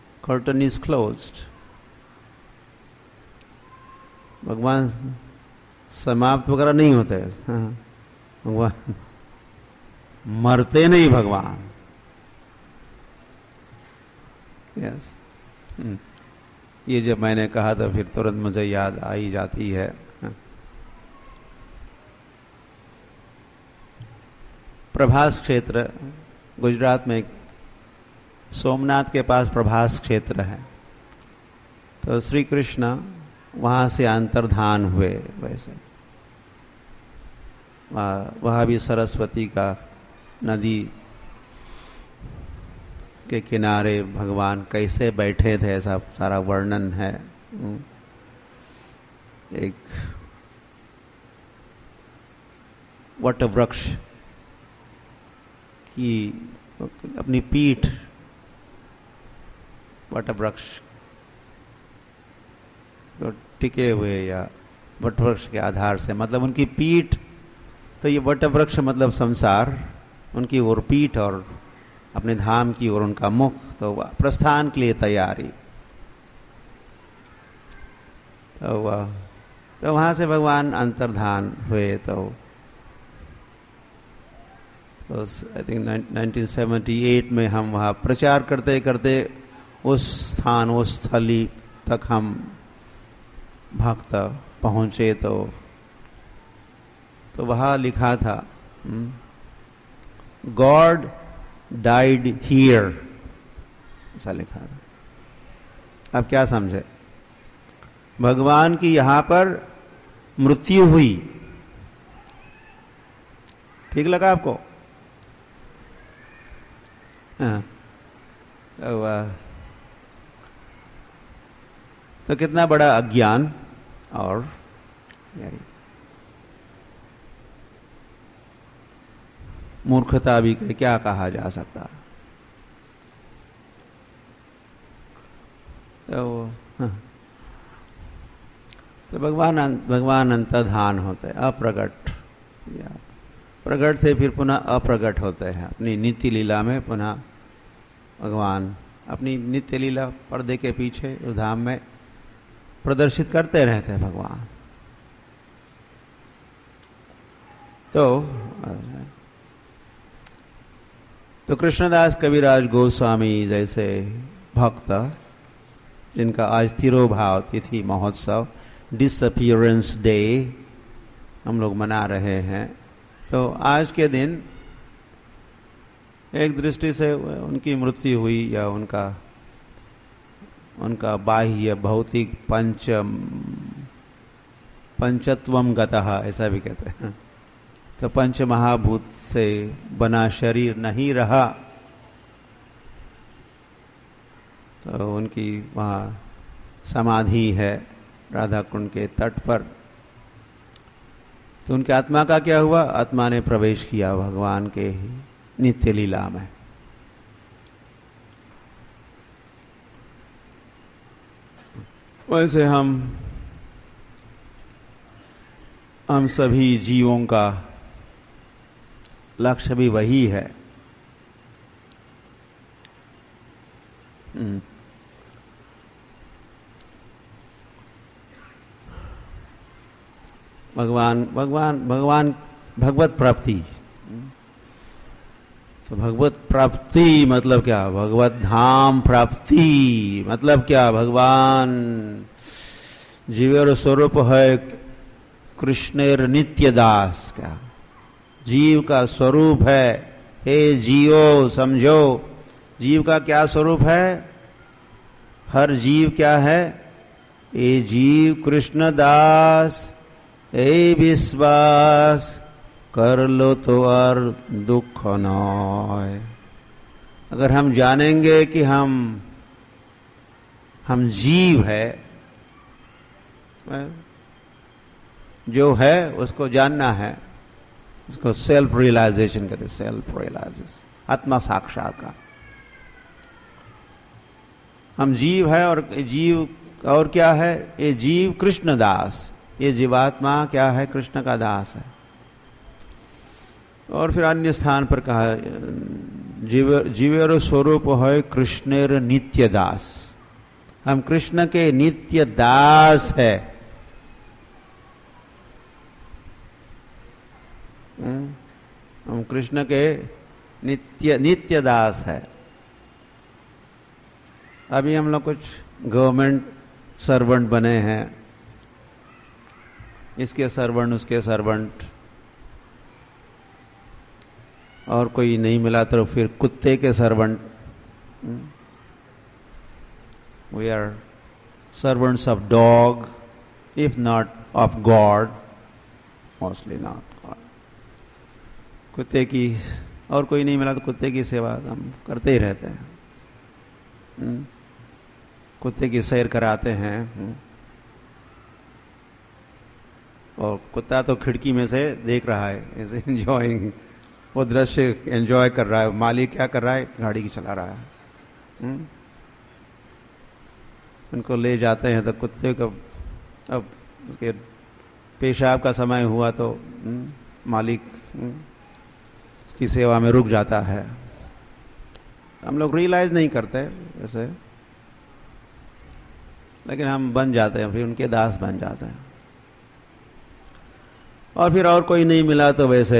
कर्टन इज क्लोज्ड। भगवान समाप्त वगैरह नहीं होते। हाँ, भगवान मरते नहीं भगवान। यस, ये जब मैंने कहा तो फिर तुरंत मुझे याद आई जाती है। प्रभास क्षेत्र, गुजरात में सोमनाथ के पास प्रभास क्षेत्र है, तो श्री कृष्ण वहाँ से अंतर्धान हुए। वैसे वहाँ भी सरस्वती का नदी के किनारे भगवान कैसे बैठे थे ऐसा सारा वर्णन है। एक वट वृक्ष की अपनी पीठ, वट वृक्ष तो टिके हुए या वट वृक्ष के आधार से, मतलब उनकी पीठ, तो ये वट वृक्ष मतलब संसार, उनकी ओर पीठ और अपने धाम की ओर उनका मुख, तो प्रस्थान के लिए तैयारी। तो वह तो वहाँ से भगवान अंतर्धान हुए। तो तो I think nineteen seventy eight में हम वहाँ प्रचार करते करते उस स्थान, उस स्थली तक हम भक्त पहुँचे। तो तो वहाँ लिखा था गॉड डाइड हियर, ऐसा लिखा था। अब क्या समझे? भगवान की यहां पर मृत्यु हुई। ठीक लगा आपको? हाँ। तो, तो कितना बड़ा अज्ञान और यारी मूर्खता भी क्या कहा जा सकता। तो, हाँ। तो भगवान भगवान अंतर्धान होते हैं, अप्रगट, या प्रगट से फिर पुनः अप्रगट होते हैं। अपनी नित्य लीला में पुनः भगवान अपनी नित्य लीला पर्दे के पीछे उस धाम में प्रदर्शित करते रहते हैं भगवान। तो तो कृष्णदास कविराज गोस्वामी जैसे भक्त, जिनका आज तिरोभाव तिथि महोत्सव, डिसअपियरेंस डे हम लोग मना रहे हैं, तो आज के दिन एक दृष्टि से उनकी मृत्यु हुई या उनका उनका बाह्य भौतिक पंच पंचत्वम गतः ऐसा भी कहते हैं, तो पंच महाभूत से बना शरीर नहीं रहा। तो उनकी वहाँ समाधि है राधा कुंड के तट पर। तो उनके आत्मा का क्या हुआ? आत्मा ने प्रवेश किया भगवान के नित्य लीला में। वैसे हम हम सभी जीवों का लक्ष्य भी वही है। भगवान भगवान भगवान भगवत प्राप्ति। तो भगवत प्राप्ति मतलब क्या? भगवत धाम प्राप्ति मतलब क्या? भगवान जीवेर स्वरूप है कृष्णेर नित्य दास। क्या जीव का स्वरूप है? हे जीवो, समझो जीव का क्या स्वरूप है? हर जीव क्या है? ए जीव कृष्ण दास, ए विश्वास कर लो तो और दुख न। अगर हम जानेंगे कि हम हम जीव है, जो है उसको जानना है, उसको सेल्फ रियलाइजेशन कहते हैं। सेल्फ रियलाइजेशन, आत्मा साक्षात्कार। हम जीव है और जीव और क्या है? ये जीव कृष्ण दास, ये जीवात्मा क्या है? कृष्ण का दास है। और फिर अन्य स्थान पर कहा जीव जीवेर स्वरूप है कृष्णेर नित्य दास। हम कृष्ण के नित्य दास है। हम कृष्ण के नित्य नित्य दास है। अभी हम लोग कुछ गवर्नमेंट सर्वेंट बने हैं, इसके सर्वेंट उसके सर्वेंट, और कोई नहीं मिला तो फिर कुत्ते के servant. We are servants of dog, if not of God, mostly not God. कुत्ते की, और कोई नहीं मिला तो कुत्ते की सेवा हम करते ही रहते हैं। कुत्ते की सैर कराते हैं, और कुत्ता तो खिड़की में से देख रहा है, ऐसे एंजॉयिंग, वो दृश्य एंजॉय कर रहा है। मालिक क्या कर रहा है? गाड़ी की चला रहा है। हुँ? उनको ले जाते हैं तो कुत्ते को, अब उसके पेशाब का समय हुआ तो हुँ? मालिक हुँ? उसकी सेवा में रुक जाता है। हम लोग रियलाइज नहीं करते वैसे, लेकिन हम बन जाते हैं, फिर उनके दास बन जाते हैं। और फिर और कोई नहीं मिला तो वैसे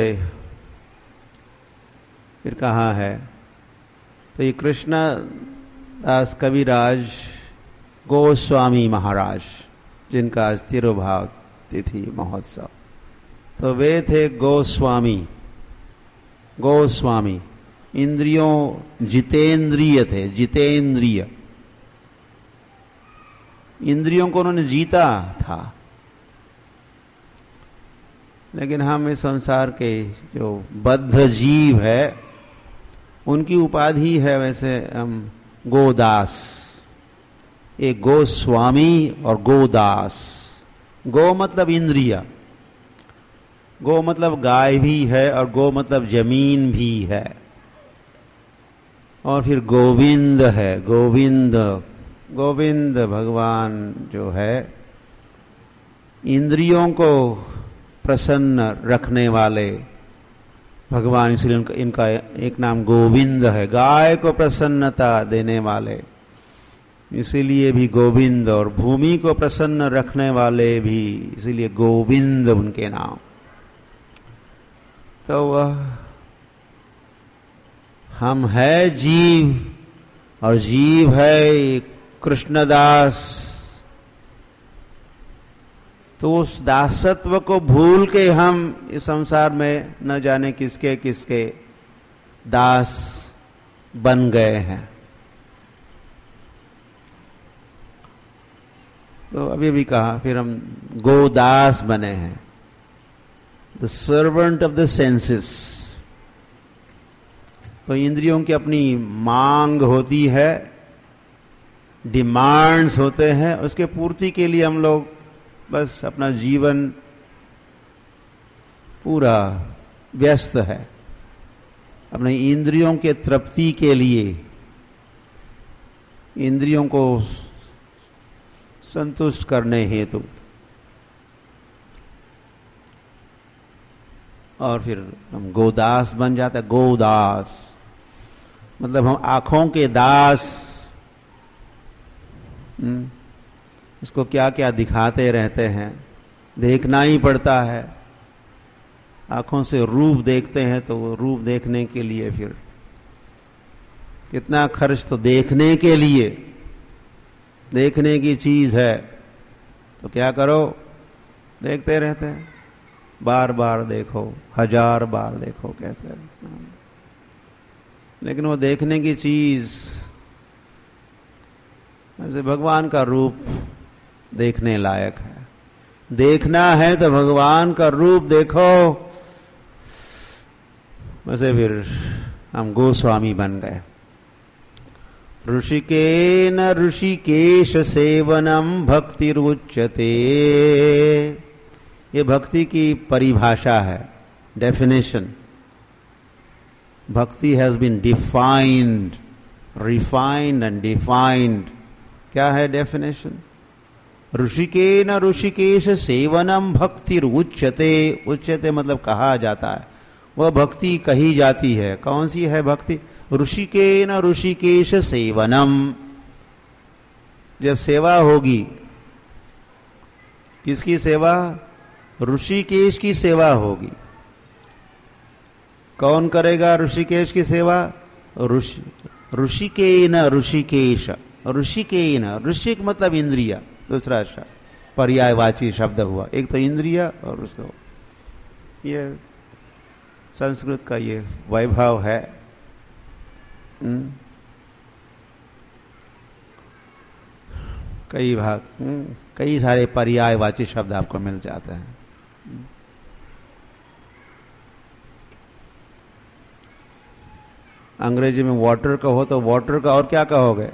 फिर कहाँ है? तो ये कृष्ण दास कविराज गोस्वामी महाराज, जिनका आज तिरुभाव तिथि महोत्सव, तो वे थे गोस्वामी। गोस्वामी इंद्रियों जितेंद्रिय थे, जितेंद्रिय, इंद्रियों को उन्होंने जीता था। लेकिन हम इस संसार के जो बद्ध जीव है, उनकी उपाधि है वैसे हम गोदास। एक गोस्वामी और गोदास। गो मतलब इंद्रिया, गो मतलब गाय भी है, और गो मतलब जमीन भी है। और फिर गोविंद है, गोविंद गोविंद भगवान जो है, इंद्रियों को प्रसन्न रखने वाले भगवान, इसलिए इनका, इनका एक नाम गोविंद है। गाय को प्रसन्नता देने वाले, इसीलिए भी गोविंद, और भूमि को प्रसन्न रखने वाले भी, इसीलिए गोविंद उनके नाम। तो वह हम है जीव, और जीव है कृष्णदास। तो उस दासत्व को भूल के हम इस संसार में न जाने किसके किसके दास बन गए हैं। तो अभी भी कहा, फिर हम गोदास बने हैं, the servant of the senses. तो इंद्रियों की अपनी मांग होती है, डिमांड्स होते हैं, उसके पूर्ति के लिए हम लोग बस अपना जीवन पूरा व्यस्त है, अपने इंद्रियों के तृप्ति के लिए, इंद्रियों को संतुष्ट करने हेतु। और फिर हम गोदास बन जाते हैं। गोदास मतलब हम आंखों के दास। इसको क्या क्या दिखाते रहते हैं, देखना ही पड़ता है। आंखों से रूप देखते हैं तो वो रूप देखने के लिए फिर कितना खर्च, तो देखने के लिए, देखने की चीज है तो क्या करो, देखते रहते हैं। बार बार देखो, हजार बार देखो कहते हैं। लेकिन वो देखने की चीज, ऐसे भगवान का रूप देखने लायक है। देखना है तो भगवान का रूप देखो। वैसे फिर हम गोस्वामी बन गए। ऋषिकेन ऋषिकेश सेवनम भक्तिरुच्यते, ये भक्ति की परिभाषा है, डेफिनेशन। भक्ति has been defined, refined and defined. क्या है डेफिनेशन? ऋषिकेन ऋषिकेश सेवनम भक्तिरुच्यते। उच्यते मतलब कहा जाता है, वह भक्ति कही जाती है। कौन सी है भक्ति? ऋषिकेन ऋषिकेश सेवनम। जब सेवा होगी, किसकी सेवा? ऋषिकेश की सेवा होगी। कौन करेगा ऋषिकेश की सेवा? ऋषि ऋषिकेन ऋषिकेश, ऋषिकेन, ऋषिक मतलब इंद्रिया, दूसरा शब्द पर्यायवाची शब्द हुआ, एक तो इंद्रिया और उसको, ये संस्कृत का ये वैभव है। हुँ? कई भाग, कई सारे पर्यायवाची शब्द आपको मिल जाते हैं। अंग्रेजी में वाटर कहो तो वाटर का और क्या कहोगे?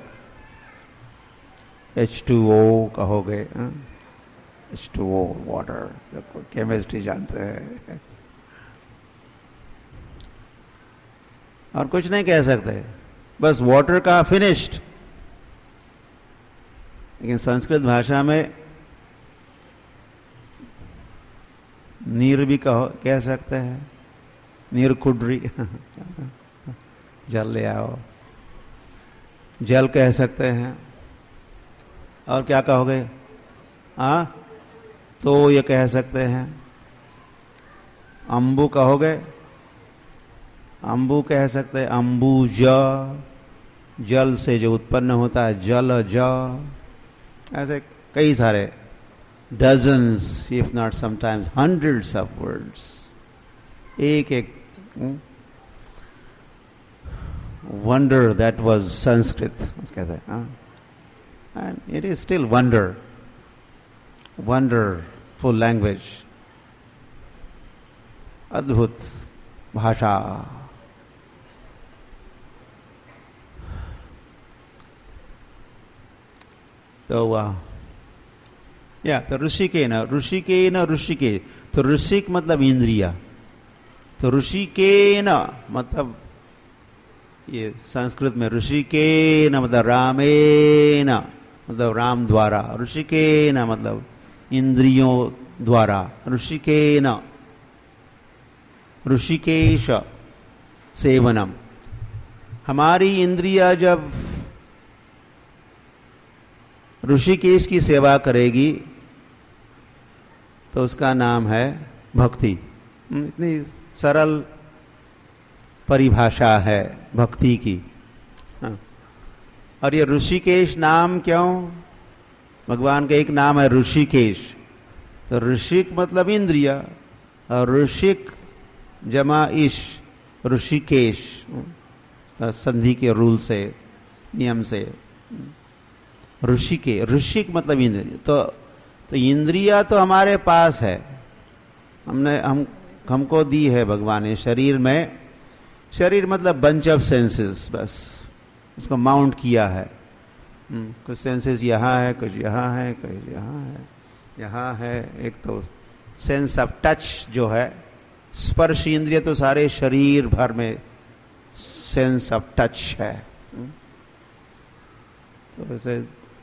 एच टू ओ कहोगे। H two O water, chemistry जानते हैं। और कुछ नहीं कह सकते, बस वाटर का फिनिश्ड। लेकिन संस्कृत भाषा में नीर भी कहो, कह सकते हैं, नीर कुड्री जल ले आओ, जल कह सकते हैं। और क्या कहोगे? हाँ, तो ये कह सकते हैं। अम्बु कहोगे? अम्बु कह सकते हैं। अम्बुज, जल से जो उत्पन्न होता है, जल ज, ऐसे कई सारे dozens, if not sometimes hundreds of words. एक एक wonder that was Sanskrit, कहते हैं। And it is still wonder, wonderful language, अद्भुत भाषा। तो वह या तो ऋषिकेन, ऋषिकेन ऋषिके, तो ऋषिक मतलब इंद्रिया, तो ऋषिकेन मतलब ये संस्कृत में ऋषिकेन मतलब रामेन, मतलब राम द्वारा, ऋषिकेन मतलब इंद्रियों द्वारा, ऋषिकेन, ऋषिकेश सेवनम। हमारी इंद्रिया जब ऋषिकेश की सेवा करेगी तो उसका नाम है भक्ति। इतनी सरल परिभाषा है भक्ति की। हाँ। और ये ऋषिकेश नाम क्यों? भगवान का एक नाम है ऋषिकेश, तो ऋषिक मतलब इंद्रिया और ऋषिक जमा ईश, ऋषिकेश संधि के रूल से, नियम से। ऋषि के, ऋषिक मतलब इंद्रिय, तो तो इंद्रिया तो हमारे पास है, हमने हम हमको दी है भगवान ने शरीर में। शरीर मतलब बंच ऑफ सेंसेस, बस उसको माउंट किया है। कुछ सेंसेस यहाँ है, कुछ यहाँ है, कुछ यहाँ है, यहाँ है। एक तो सेंस ऑफ टच जो है, स्पर्श इंद्रिय तो सारे शरीर भर में सेंस ऑफ टच है। तो वैसे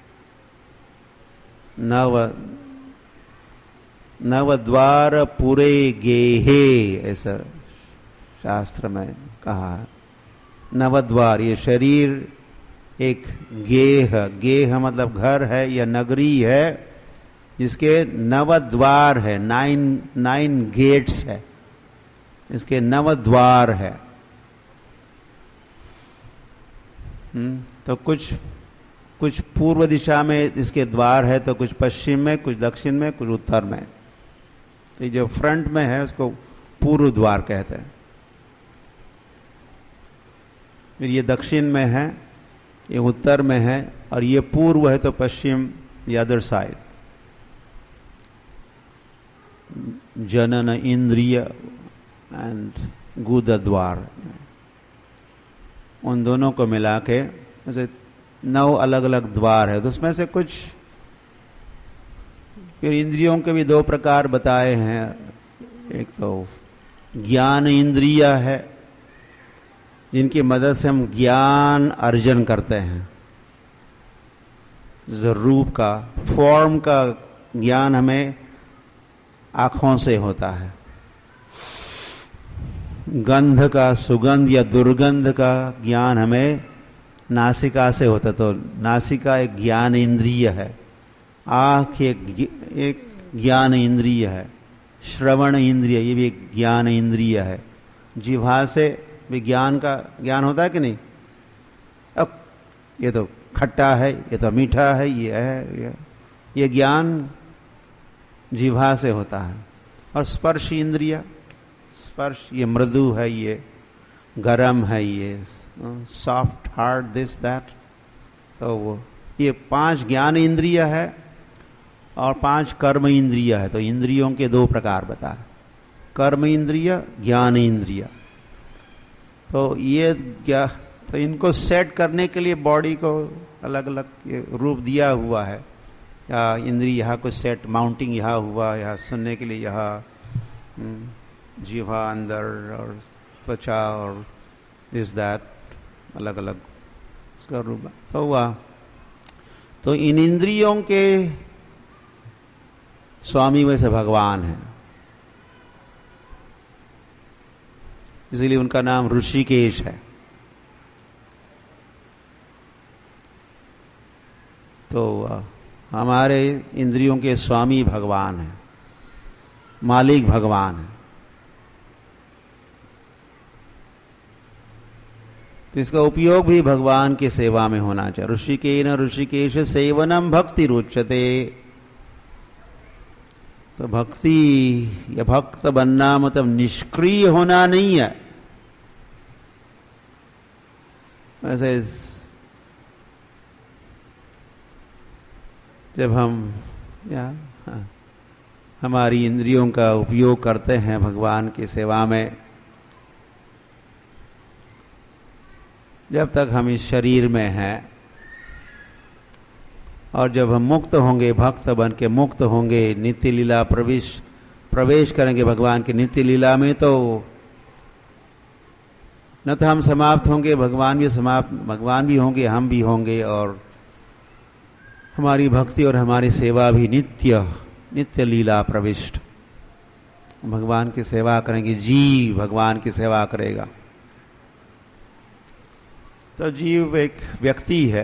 नव नवद्वार पूरे गेहे, ऐसा शास्त्र में कहा है। नवद्वार, ये शरीर एक गेह, गेह मतलब घर है या नगरी है जिसके नवद्वार है, नाइन नाइन गेट्स है, इसके नवद्वार है। हम्म तो कुछ कुछ पूर्व दिशा में इसके द्वार है, तो कुछ पश्चिम में, कुछ दक्षिण में, कुछ उत्तर में। तो जो फ्रंट में है उसको पूर्व द्वार कहते हैं। फिर ये दक्षिण में है, ये उत्तर में है, और ये पूर्व है तो पश्चिम, द अदर साइड। जनन इंद्रिय एंड गुद द्वार, उन दोनों को मिला के ऐसे नौ अलग अलग द्वार है। तो उसमें से कुछ फिर इंद्रियों के भी दो प्रकार बताए हैं। एक तो ज्ञान इंद्रिया है, जिनकी मदद से हम ज्ञान अर्जन करते हैं। रूप का, फॉर्म का ज्ञान हमें आंखों से होता है, गंध का, सुगंध या दुर्गंध का ज्ञान हमें नासिका से होता। तो नासिका एक ज्ञान इंद्रिय है, आँख एक एक ज्ञान इंद्रिय है, श्रवण इंद्रिय ये भी एक ज्ञान इंद्रिय है, जिह्वा से विज्ञान का ज्ञान होता है कि नहीं? अब ये तो खट्टा है, ये तो मीठा है, ये है ये, ये ज्ञान जिह्वा से होता है। और स्पर्श इंद्रिय, स्पर्श, ये मृदु है, ये गरम है, ये सॉफ्ट हार्ड, दिस दैट। तो वो ये पांच ज्ञान इंद्रिय है और पांच कर्म इंद्रिय है। तो इंद्रियों के दो प्रकार बताए, कर्म इंद्रिय, ज्ञान इंद्रिय। तो ये क्या, तो इनको सेट करने के लिए बॉडी को अलग अलग ये रूप दिया हुआ है। या इंद्रिय यहाँ को सेट, माउंटिंग यहाँ हुआ, यहाँ सुनने के लिए यहाँ जिह्वा अंदर और त्वचा और दिस दैट, अलग अलग उसका रूप तो हुआ। तो इन इंद्रियों के स्वामी वैसे भगवान है, इसलिए उनका नाम ऋषिकेश है। तो हमारे इंद्रियों के स्वामी भगवान है, मालिक भगवान है। तो इसका उपयोग भी भगवान की सेवा में होना चाहिए। ऋषिकेन ऋषिकेश सेवनम भक्ति रुच्यते। तो भक्ति या भक्त बनना मतलब निष्क्रिय होना नहीं है। वैसे जब हम या हाँ, हमारी इंद्रियों का उपयोग करते हैं भगवान की सेवा में, जब तक हम इस शरीर में हैं, और जब हम मुक्त होंगे, भक्त बन के मुक्त होंगे, नित्य लीला प्रवेश प्रवेश करेंगे भगवान की नित्य लीला में, तो न तो हम समाप्त होंगे, भगवान भी समाप्त, भगवान भी होंगे, हम भी होंगे, और हमारी भक्ति और हमारी सेवा भी नित्य नित्य लीला प्रविष्ट। भगवान की सेवा करेंगे, जीव भगवान की सेवा करेगा। तो जीव एक व्यक्ति है,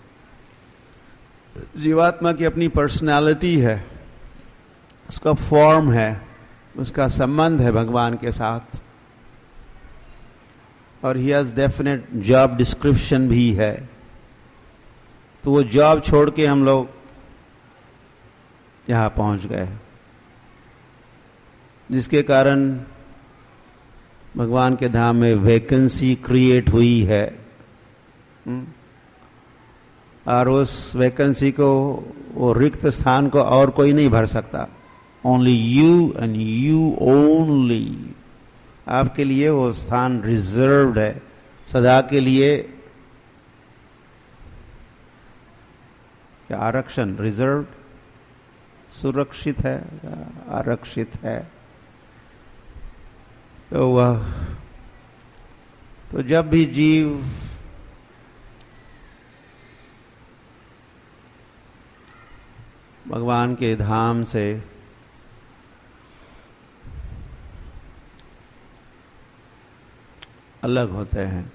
जीवात्मा की अपनी पर्सनालिटी है, उसका फॉर्म है, उसका संबंध है भगवान के साथ, और he has definite job description भी है। तो वो जॉब छोड़ के हम लोग यहां पहुंच गए, जिसके कारण भगवान के धाम में वैकेंसी क्रिएट हुई है, और उस वैकेंसी को, वो रिक्त स्थान को और कोई नहीं भर सकता। Only you and you only. आपके लिए वो स्थान रिजर्व्ड है सदा के लिए। क्या आरक्षण, रिजर्व्ड, सुरक्षित है, आरक्षित है। तो वह, तो जब भी जीव भगवान के धाम से अलग होते हैं,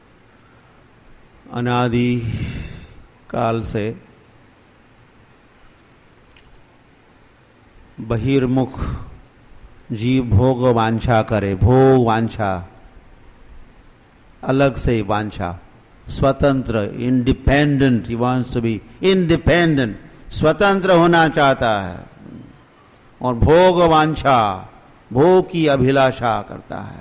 अनादि काल से बहिर्मुख जीव भोग वांछा करे, भोग वांछा, अलग से वांछा, स्वतंत्र, independent, he wants to be independent, स्वतंत्र होना चाहता है, और भोग वांछा, भोग की अभिलाषा करता है।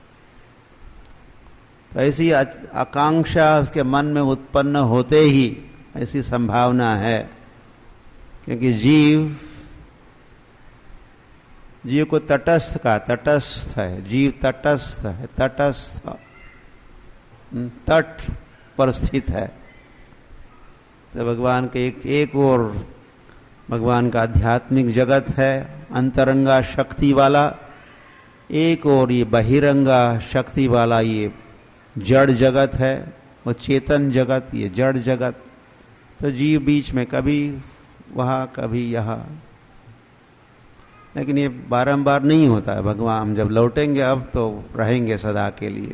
तो ऐसी आकांक्षा उसके मन में उत्पन्न होते ही ऐसी संभावना है, क्योंकि जीव जीव को तटस्थ का, तटस्थ है, जीव तटस्थ है, तटस्थ, तट पर स्थित है। तो भगवान के एक एक और भगवान का आध्यात्मिक जगत है, अंतरंगा शक्ति वाला, एक और ये बहिरंगा शक्ति वाला ये जड़ जगत है, वो चेतन जगत, ये जड़ जगत। तो जीव बीच में कभी वहाँ कभी यहाँ, लेकिन ये बारंबार नहीं होता है। भगवान हम जब लौटेंगे अब तो रहेंगे सदा के लिए।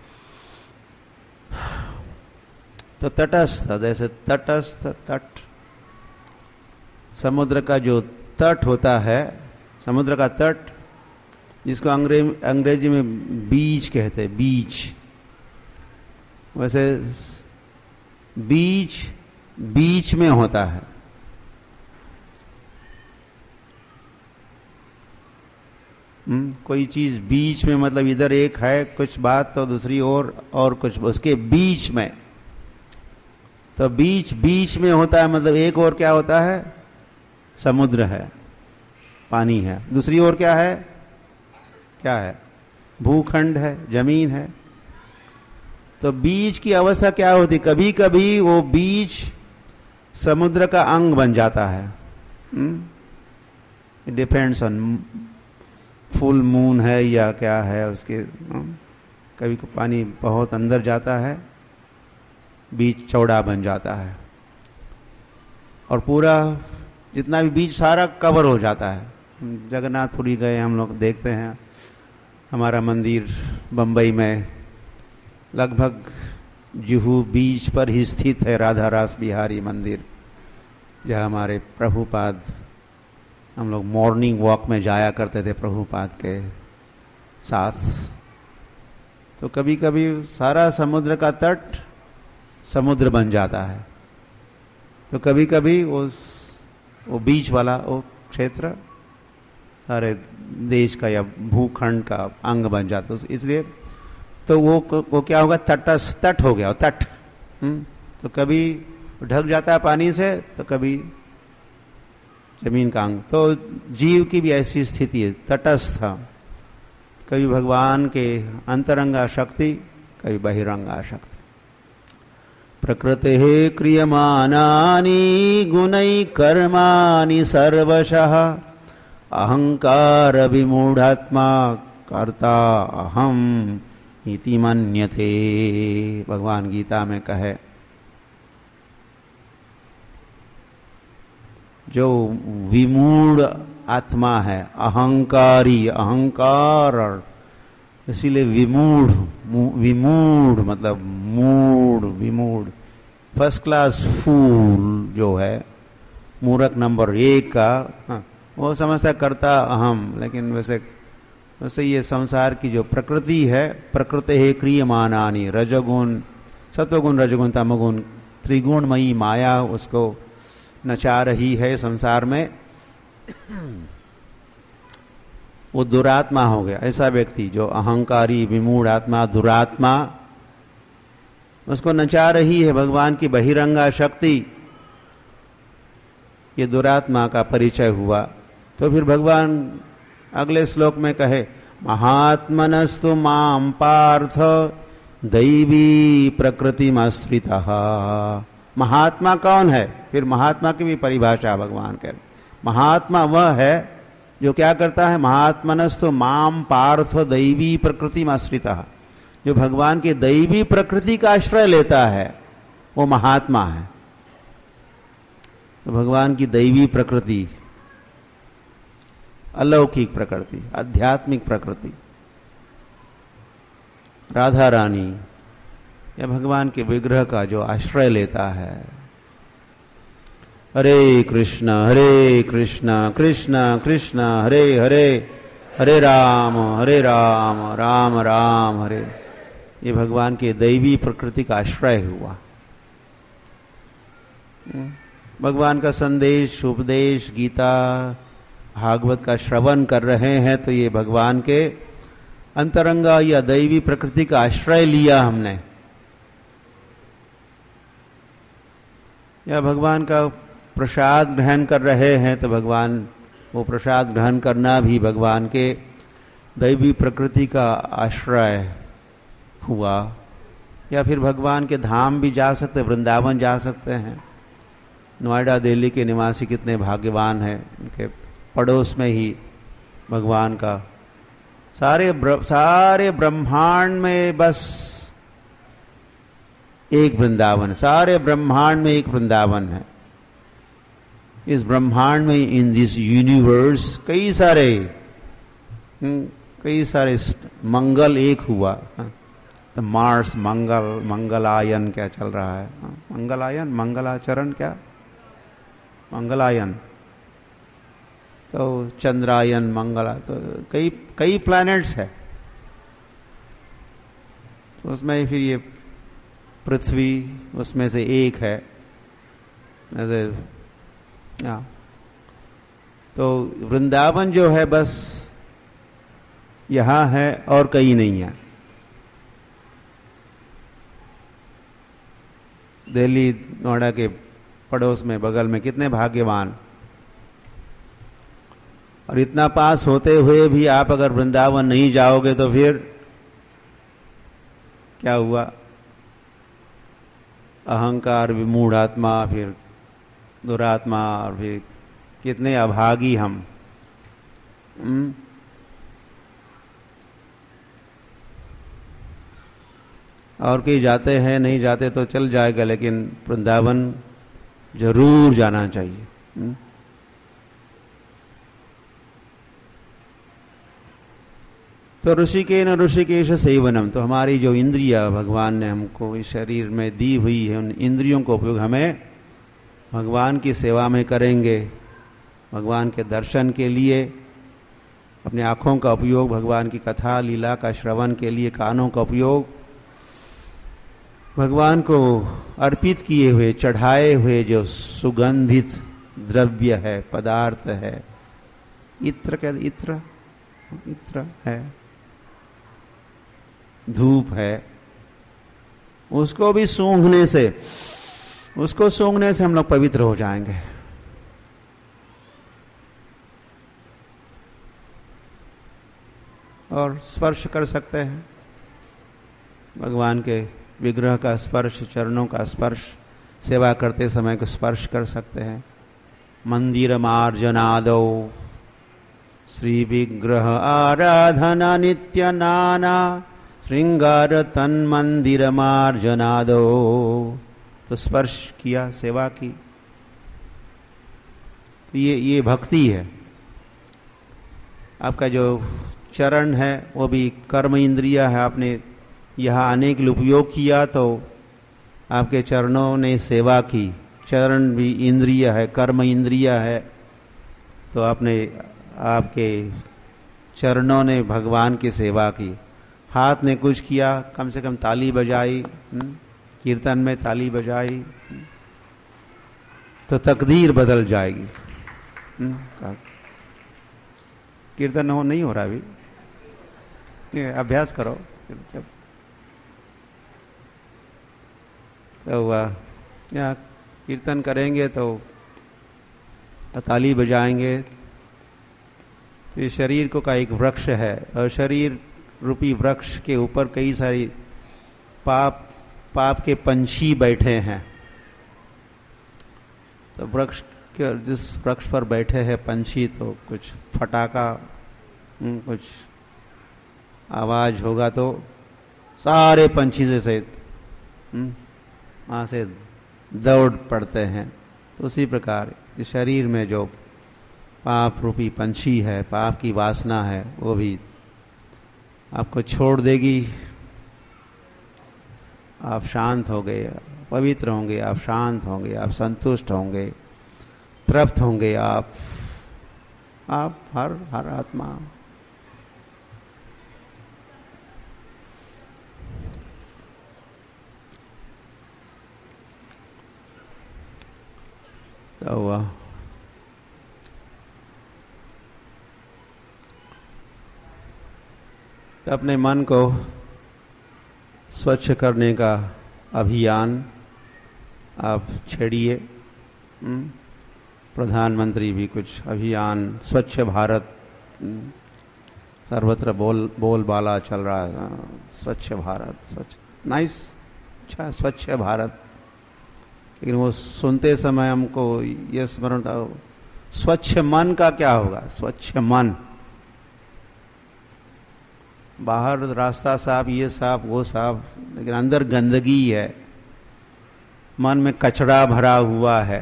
तो तटस्थ, जैसे तटस्थ, तट, समुद्र का जो तट होता है, समुद्र का तट जिसको अंग्रेज अंग्रेजी में बीच कहते हैं, बीच। वैसे बीच बीच में होता है। हुँ? कोई चीज बीच में मतलब इधर एक है कुछ बात तो दूसरी और और कुछ उसके बीच में। तो बीच बीच में होता है मतलब एक और क्या होता है, समुद्र है, पानी है, दूसरी ओर क्या है, क्या है, भूखंड है, जमीन है। तो बीच की अवस्था क्या होती, कभी कभी वो बीच समुद्र का अंग बन जाता है। It depends on full moon है या क्या है उसके। कभी पानी बहुत अंदर जाता है, बीच चौड़ा बन जाता है और पूरा जितना भी बीच सारा कवर हो जाता है। जगन्नाथपुरी गए हम लोग, देखते हैं हमारा मंदिर बंबई में लगभग जुहू बीच पर ही स्थित है, राधा रास बिहारी मंदिर, जहाँ हमारे प्रभुपाद, हम लोग मॉर्निंग वॉक में जाया करते थे प्रभुपाद के साथ। तो कभी कभी सारा समुद्र का तट समुद्र बन जाता है, तो कभी कभी उस वो बीच वाला वो क्षेत्र सारे देश का या भूखंड का अंग बन जाता है। इसलिए तो वो वो क्या होगा, तटस्थ, तट हो गया, तट। तो कभी ढक जाता है पानी से तो कभी जमीन का अंग। तो जीव की भी ऐसी स्थिति है, तटस्थ, कभी भगवान के अंतरंगा शक्ति, कभी बहिरंगा शक्ति। प्रकृतेः क्रियमाणानि गुणैः कर्माणि सर्वशः अहंकार विमूढ़ात्मा कर्ता अहम इति मन्यते। भगवान गीता में कहे, जो विमूढ़ आत्मा है, अहंकारी, अहंकार, इसीलिए विमूढ़, विमूढ़ मतलब मूढ़, विमूढ़, फर्स्ट क्लास फूल जो है, मूर्ख नंबर एक का, हाँ, वो समझता करता अहम। लेकिन वैसे वैसे ये संसार की जो प्रकृति है, प्रकृति है क्रियमाणानि, रजोगुण, सत्वगुण, रजोगुण, तमोगुण, त्रिगुणमयी माया उसको नचा रही है संसार में। वो दुरात्मा हो गया। ऐसा व्यक्ति जो अहंकारी, विमूढ़ आत्मा, दुरात्मा, उसको नचा रही है भगवान की बहिरंगा शक्ति। ये दुरात्मा का परिचय हुआ। तो फिर भगवान अगले श्लोक में कहे, महात्मनस्तु माम पार्थ दैवी प्रकृतिमाश्रितः। महात्मा कौन है? फिर महात्मा की भी परिभाषा भगवान कह रहे। महात्मा वह है जो क्या करता है, महात्मनस्तु माम पार्थ दैवी प्रकृतिमाश्रितः, जो भगवान के दैवी प्रकृति का आश्रय लेता है, वो महात्मा है। तो भगवान की दैवी प्रकृति, अलौकिक प्रकृति, आध्यात्मिक प्रकृति, राधा रानी या भगवान के विग्रह का जो आश्रय लेता है। हरे कृष्ण हरे कृष्ण कृष्ण कृष्ण हरे हरे, हरे राम हरे राम राम राम हरे। ये भगवान के दैवी प्रकृति का आश्रय हुआ। भगवान का संदेश, उपदेश, गीता, भागवत का श्रवण कर रहे हैं तो ये भगवान के अंतरंगा या दैवी प्रकृति का आश्रय लिया हमने, या भगवान का प्रसाद ग्रहण कर रहे हैं तो भगवान, वो प्रसाद ग्रहण करना भी भगवान के दैवी प्रकृति का आश्रय हुआ। या फिर भगवान के धाम भी जा सकते, वृंदावन जा सकते हैं। नोएडा दिल्ली के निवासी कितने भाग्यवान हैं, उनके पड़ोस में ही भगवान का सारे ब्र, सारे ब्रह्मांड में बस एक वृंदावन, सारे ब्रह्मांड में एक वृंदावन है। इस ब्रह्मांड में, इन दिस यूनिवर्स, कई सारे कई सारे मंगल एक हुआ। तो मार्स मंगल, मंगलायन क्या चल रहा है, मंगलायन, मंगलाचरण, क्या मंगलायन, तो चंद्रायन, मंगला, तो कई कई प्लैनेट्स है। तो उसमें फिर ये पृथ्वी उसमें से एक है ऐसे। हाँ, तो वृंदावन जो है बस यहाँ है और कहीं नहीं है। दिल्ली नोएडा के पड़ोस में, बगल में, कितने भाग्यवान। और इतना पास होते हुए भी आप अगर वृंदावन नहीं जाओगे तो फिर क्या हुआ? अहंकार, विमूढ़ आत्मा, फिर दुरात्मा, और फिर कितने अभागी हम। हुँ? और कहीं जाते हैं, नहीं जाते तो चल जाएगा, लेकिन वृंदावन जरूर जाना चाहिए। हुँ? तो ऋषिकेन ऋषिकेश सेवनम, तो हमारी जो इंद्रिया भगवान ने हमको इस शरीर में दी हुई है, उन इंद्रियों का उपयोग हमें भगवान की सेवा में करेंगे। भगवान के दर्शन के लिए अपनी आँखों का उपयोग, भगवान की कथा लीला का श्रवण के लिए कानों का उपयोग, भगवान को अर्पित किए हुए, चढ़ाए हुए जो सुगंधित द्रव्य है, पदार्थ है, इत्र क्या, इत्र इत्र है, धूप है, उसको भी सूंघने से, उसको सूंघने से हम लोग पवित्र हो जाएंगे। और स्पर्श कर सकते हैं भगवान के विग्रह का स्पर्श, चरणों का स्पर्श, सेवा करते समय को स्पर्श कर सकते हैं। मंदिर मार्जनादो श्री विग्रह आराधना नित्य नाना श्रृंगार तन मंदिर मार्जनादो, तो स्पर्श किया, सेवा की, तो ये ये भक्ति है। आपका जो चरण है वो भी कर्म इंद्रिया है, आपने यहाँ आने के लिए उपयोग किया तो आपके चरणों ने सेवा की। चरण भी इंद्रिय है, कर्म इंद्रिय है, तो आपने, आपके चरणों ने भगवान की सेवा की। हाथ ने कुछ किया, कम से कम ताली बजाई, कीर्तन में ताली बजाई, तो तकदीर बदल जाएगी। कीर्तन हो नहीं हो रहा अभी, अभ्यास करो। तो या कीर्तन करेंगे तो ताली बजाएंगे, तो ये शरीर को का एक वृक्ष है, और शरीर रूपी वृक्ष के ऊपर कई सारी पाप पाप के पंछी बैठे हैं। तो वृक्ष के, जिस वृक्ष पर बैठे हैं पंछी, तो कुछ फटाका, कुछ आवाज होगा तो सारे पंछी से से वहाँ से दौड़ पड़ते हैं। तो उसी प्रकार इस शरीर में जो पाप रूपी पंछी है, पाप की वासना है, वो भी आपको छोड़ देगी। आप शांत हो गए, पवित्र होंगे, आप शांत होंगे, आप संतुष्ट होंगे, तृप्त होंगे। आप आप हर हर आत्मा तो हुआ। तो अपने मन को स्वच्छ करने का अभियान आप छेड़िए। प्रधानमंत्री भी कुछ अभियान, स्वच्छ भारत, सर्वत्र बोल बोलबाला चल रहा है, स्वच्छ भारत, स्वच्छ, नाइस, अच्छा, स्वच्छ भारत। लेकिन वो सुनते समय हमको ये स्मरण था, स्वच्छ मन का क्या होगा? स्वच्छ मन, बाहर रास्ता साफ, ये साफ, वो साफ, लेकिन अंदर गंदगी है, मन में कचरा भरा हुआ है,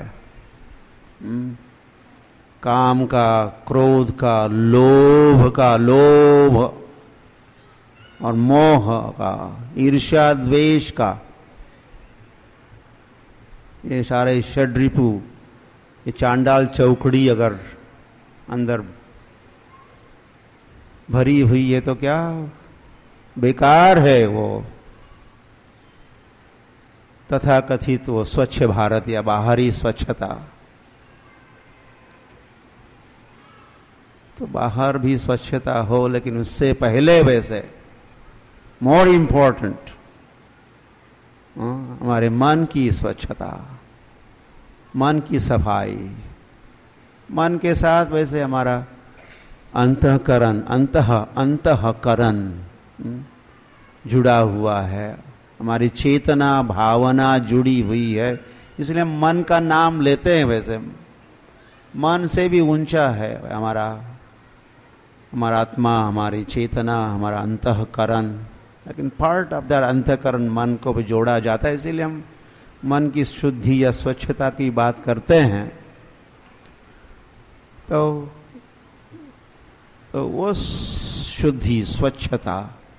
काम का, क्रोध का, लोभ का, लोभ और मोह का, ईर्ष्या द्वेष का, ये सारे षड्रिपु, ये चांडाल चौकड़ी अगर अंदर भरी हुई है तो क्या बेकार है वो तथा कथित वो स्वच्छ भारत या बाहरी स्वच्छता। तो बाहर भी स्वच्छता हो, लेकिन उससे पहले वैसे मोर इंपॉर्टेंट हमारे मन की स्वच्छता, मन की सफाई। मन के साथ वैसे हमारा अंतःकरण अंतः अंतःकरण जुड़ा हुआ है, हमारी चेतना भावना जुड़ी हुई है, इसलिए हम मन का नाम लेते हैं। वैसे मन से भी ऊंचा है हमारा हमारा आत्मा, हमारी चेतना, हमारा अंतःकरण, लेकिन पार्ट ऑफ दैट अंतःकरण मन को भी जोड़ा जाता है। इसीलिए हम मन की शुद्धि या स्वच्छता की बात करते हैं। तो तो वो शुद्धि स्वच्छता,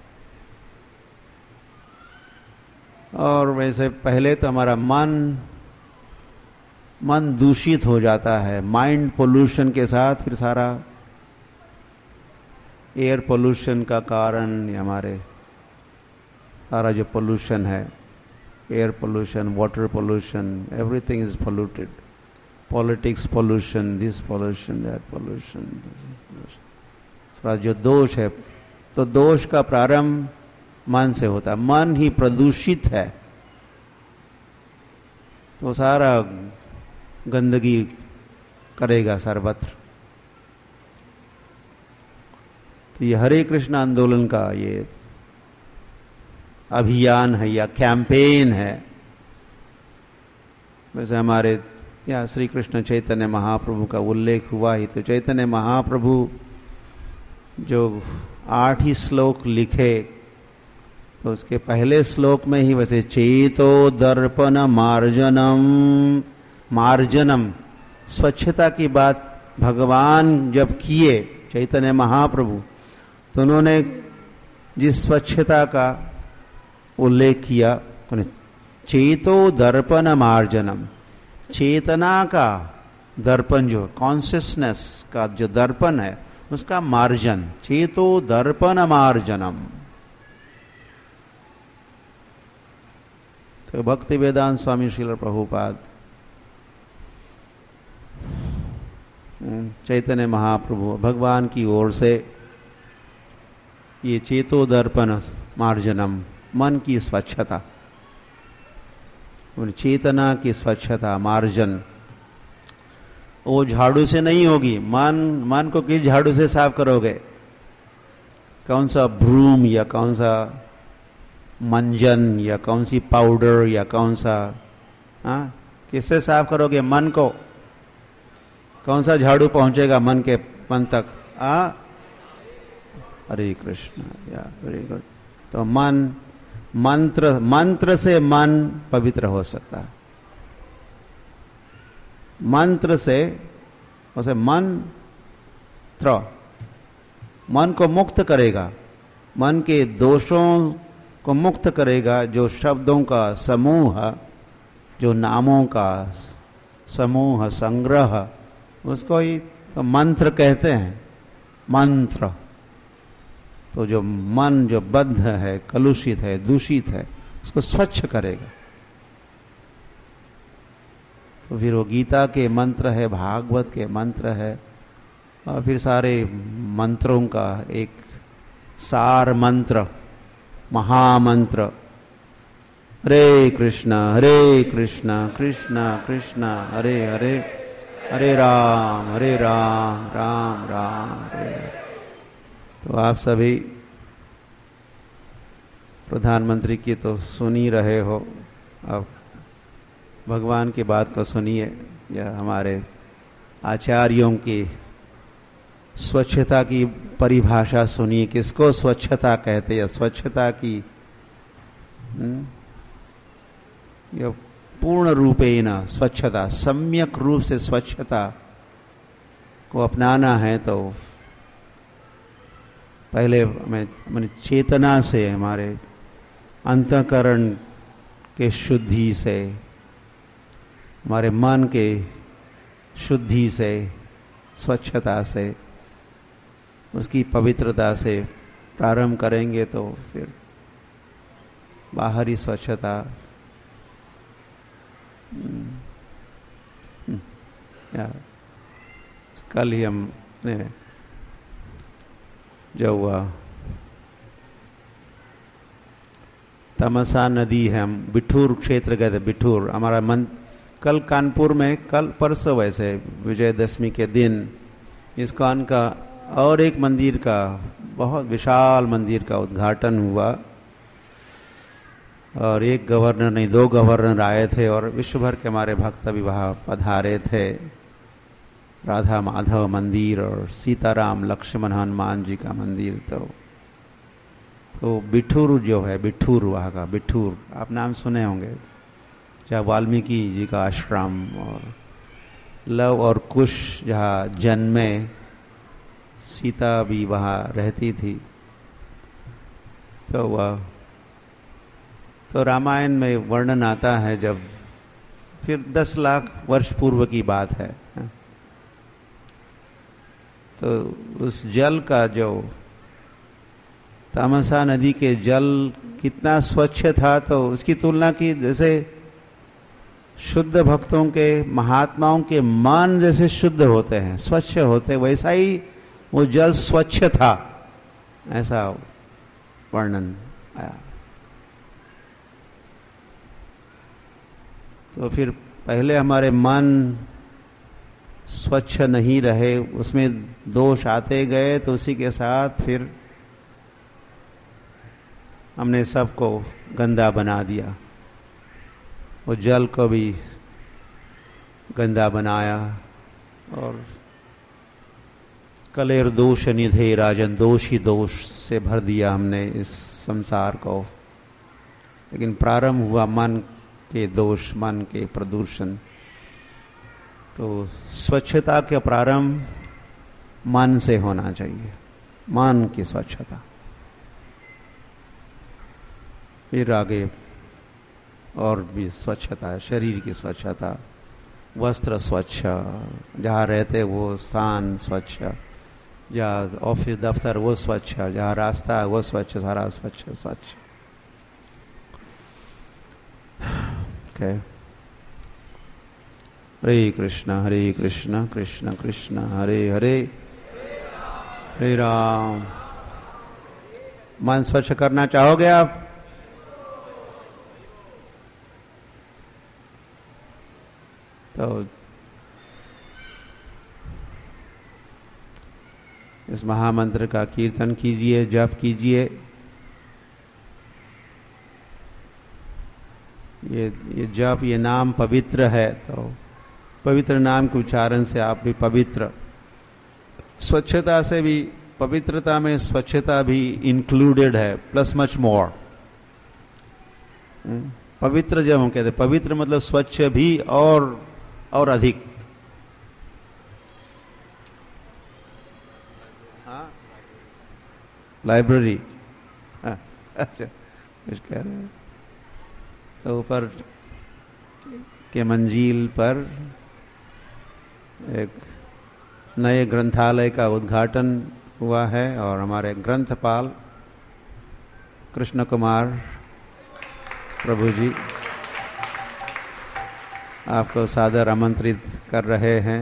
और वैसे पहले तो हमारा मन मन दूषित हो जाता है माइंड पोल्यूशन के साथ। फिर सारा एयर पोल्यूशन का कारण हमारे सारा जो पोल्यूशन है, air pollution, water pollution, everything is polluted. Politics pollution, this pollution, that pollution, सारा जो दोष है, तो दोष का प्रारंभ मन से होता है। मन ही प्रदूषित है तो सारा गंदगी करेगा सर्वत्र। तो ये हरे कृष्ण आंदोलन का ये अभियान है या कैंपेन है। वैसे हमारे क्या श्री कृष्ण चैतन्य महाप्रभु का उल्लेख हुआ ही, तो चैतन्य महाप्रभु जो आठ ही श्लोक लिखे, तो उसके पहले श्लोक में ही वैसे चेतो दर्पण मार्जनम मार्जनम स्वच्छता की बात भगवान जब किए चैतन्य महाप्रभु, तो उन्होंने जिस स्वच्छता का उल्लेख किया, चेतो दर्पण मार्जनम, चेतना का दर्पण, जो कॉन्शियसनेस का जो दर्पण है उसका मार्जन, चेतो दर्पण मार्जनम। तो भक्ति वेदांत स्वामी श्रील प्रभुपाद चैतन्य महाप्रभु भगवान की ओर से ये चेतो दर्पण मार्जनम, मन की स्वच्छता, चेतना की स्वच्छता मार्जन, वो झाड़ू से नहीं होगी। मन मन को किस झाड़ू से साफ करोगे? कौन सा ब्रूम या कौन सा मंजन या कौन सी पाउडर या कौन सा, हाँ, किससे साफ करोगे मन को? कौन सा झाड़ू पहुंचेगा मन के मन तक? आ हरे कृष्ण, या वेरी गुड। तो मन मंत्र मंत्र से मन पवित्र हो सकता है। मंत्र से उसे मंत्र मन को मुक्त करेगा, मन के दोषों को मुक्त करेगा। जो शब्दों का समूह, जो नामों का समूह संग्रह, उसको ही तो मंत्र कहते हैं। मंत्र तो जो मन जो बद्ध है, कलुषित है, दूषित है, उसको स्वच्छ करेगा। तो फिर वो गीता के मंत्र है, भागवत के मंत्र है, और फिर सारे मंत्रों का एक सार मंत्र, महामंत्र, हरे कृष्णा हरे कृष्णा कृष्णा कृष्णा हरे हरे, हरे राम हरे राम राम राम हरे हरे। तो आप सभी प्रधानमंत्री की तो सुन ही रहे हो, अब भगवान की बात को सुनिए, या हमारे आचार्यों की स्वच्छता की परिभाषा सुनिए। किसको स्वच्छता कहते हैं? स्वच्छता की यह पूर्ण रूपेण स्वच्छता, सम्यक रूप से स्वच्छता को अपनाना है तो पहले हमें हमारी चेतना से, हमारे अंतःकरण के शुद्धि से, हमारे मन के शुद्धि से स्वच्छता से, उसकी पवित्रता से प्रारंभ करेंगे तो फिर बाहरी स्वच्छता या कल ही हमने जो हुआ तमसा नदी है, हम बिठूर क्षेत्र गए थे। बिठूर हमारा मन कल कानपुर में, कल परसों वैसे विजयदशमी के दिन इस्कॉन का और एक मंदिर का, बहुत विशाल मंदिर का उद्घाटन हुआ और एक गवर्नर नहीं दो गवर्नर आए थे और विश्व भर के हमारे भक्त भी वहाँ पधारे थे। राधा माधव मंदिर और सीताराम लक्ष्मण हनुमान जी का मंदिर। तो तो बिठूर जो है, बिठूर वहाँ का बिठूर आप नाम सुने होंगे, जहाँ वाल्मीकि जी का आश्रम और लव और कुश जहाँ जन्मे, सीता भी वहाँ रहती थी। तो वह तो रामायण में वर्णन आता है जब फिर दस लाख वर्ष पूर्व की बात है। तो उस जल का जो तामसा नदी के जल कितना स्वच्छ था, तो उसकी तुलना की जैसे शुद्ध भक्तों के, महात्माओं के मन जैसे शुद्ध होते हैं, स्वच्छ होते, वैसा ही वो जल स्वच्छ था, ऐसा वर्णन आया। तो फिर पहले हमारे मन स्वच्छ नहीं रहे, उसमें दोष आते गए, तो उसी के साथ फिर हमने सबको गंदा बना दिया, वो जल को भी गंदा बनाया। और कलेर दोष निधे राजन, दोष ही दोष से भर दिया हमने इस संसार को। लेकिन प्रारंभ हुआ मन के दोष, मन के प्रदूषण। तो स्वच्छता के प्रारंभ मन से होना चाहिए, मन की स्वच्छता, फिर आगे और भी स्वच्छता है, शरीर की स्वच्छता, वस्त्र स्वच्छ, जहाँ रहते वो स्थान स्वच्छ, जहाँ ऑफिस दफ्तर वो स्वच्छ, जहाँ रास्ता है वो स्वच्छ, सारा स्वच्छ स्वच्छ। ओके, हरे कृष्णा हरे कृष्णा कृष्ण कृष्ण हरे हरे, हरे राम। मन स्वच्छ करना चाहोगे आप? तो इस महामंत्र का कीर्तन कीजिए, जप कीजिए। ये ये जप, ये नाम पवित्र है, तो पवित्र नाम के उच्चारण से आप भी पवित्र, स्वच्छता से भी, पवित्रता में स्वच्छता भी इंक्लूडेड है, प्लस मच मोर। पवित्र जब हम कहते, पवित्र मतलब स्वच्छ भी और और अधिक। हाँ, लाइब्रेरी, अच्छा कुछ कह रहे हैं। तो ऊपर के मंजिल पर एक नए ग्रंथालय का उद्घाटन हुआ है और हमारे ग्रंथपाल कृष्ण कुमार प्रभु जी आपको सादर आमंत्रित कर रहे हैं।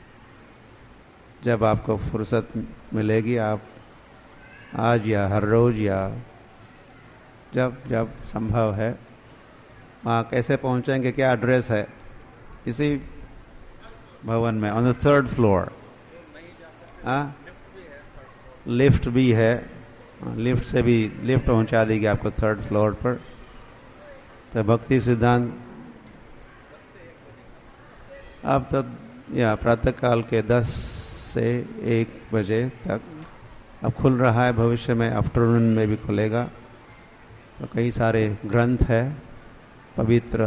जब आपको फुर्सत मिलेगी आप आज या हर रोज़ या जब जब संभव है, वहाँ कैसे पहुँचेंगे, क्या एड्रेस है? इसी भवन में, ऑन द थर्ड फ्लोर। हाँ, लिफ्ट भी है, लिफ्ट से भी, लिफ्ट पहुँचा देगी आपको थर्ड फ्लोर पर। तो भक्ति सिद्धांत अब तक या प्रातःकाल के दस से एक बजे तक अब खुल रहा है, भविष्य में आफ्टरनून में भी खुलेगा। तो कई सारे ग्रंथ है, पवित्र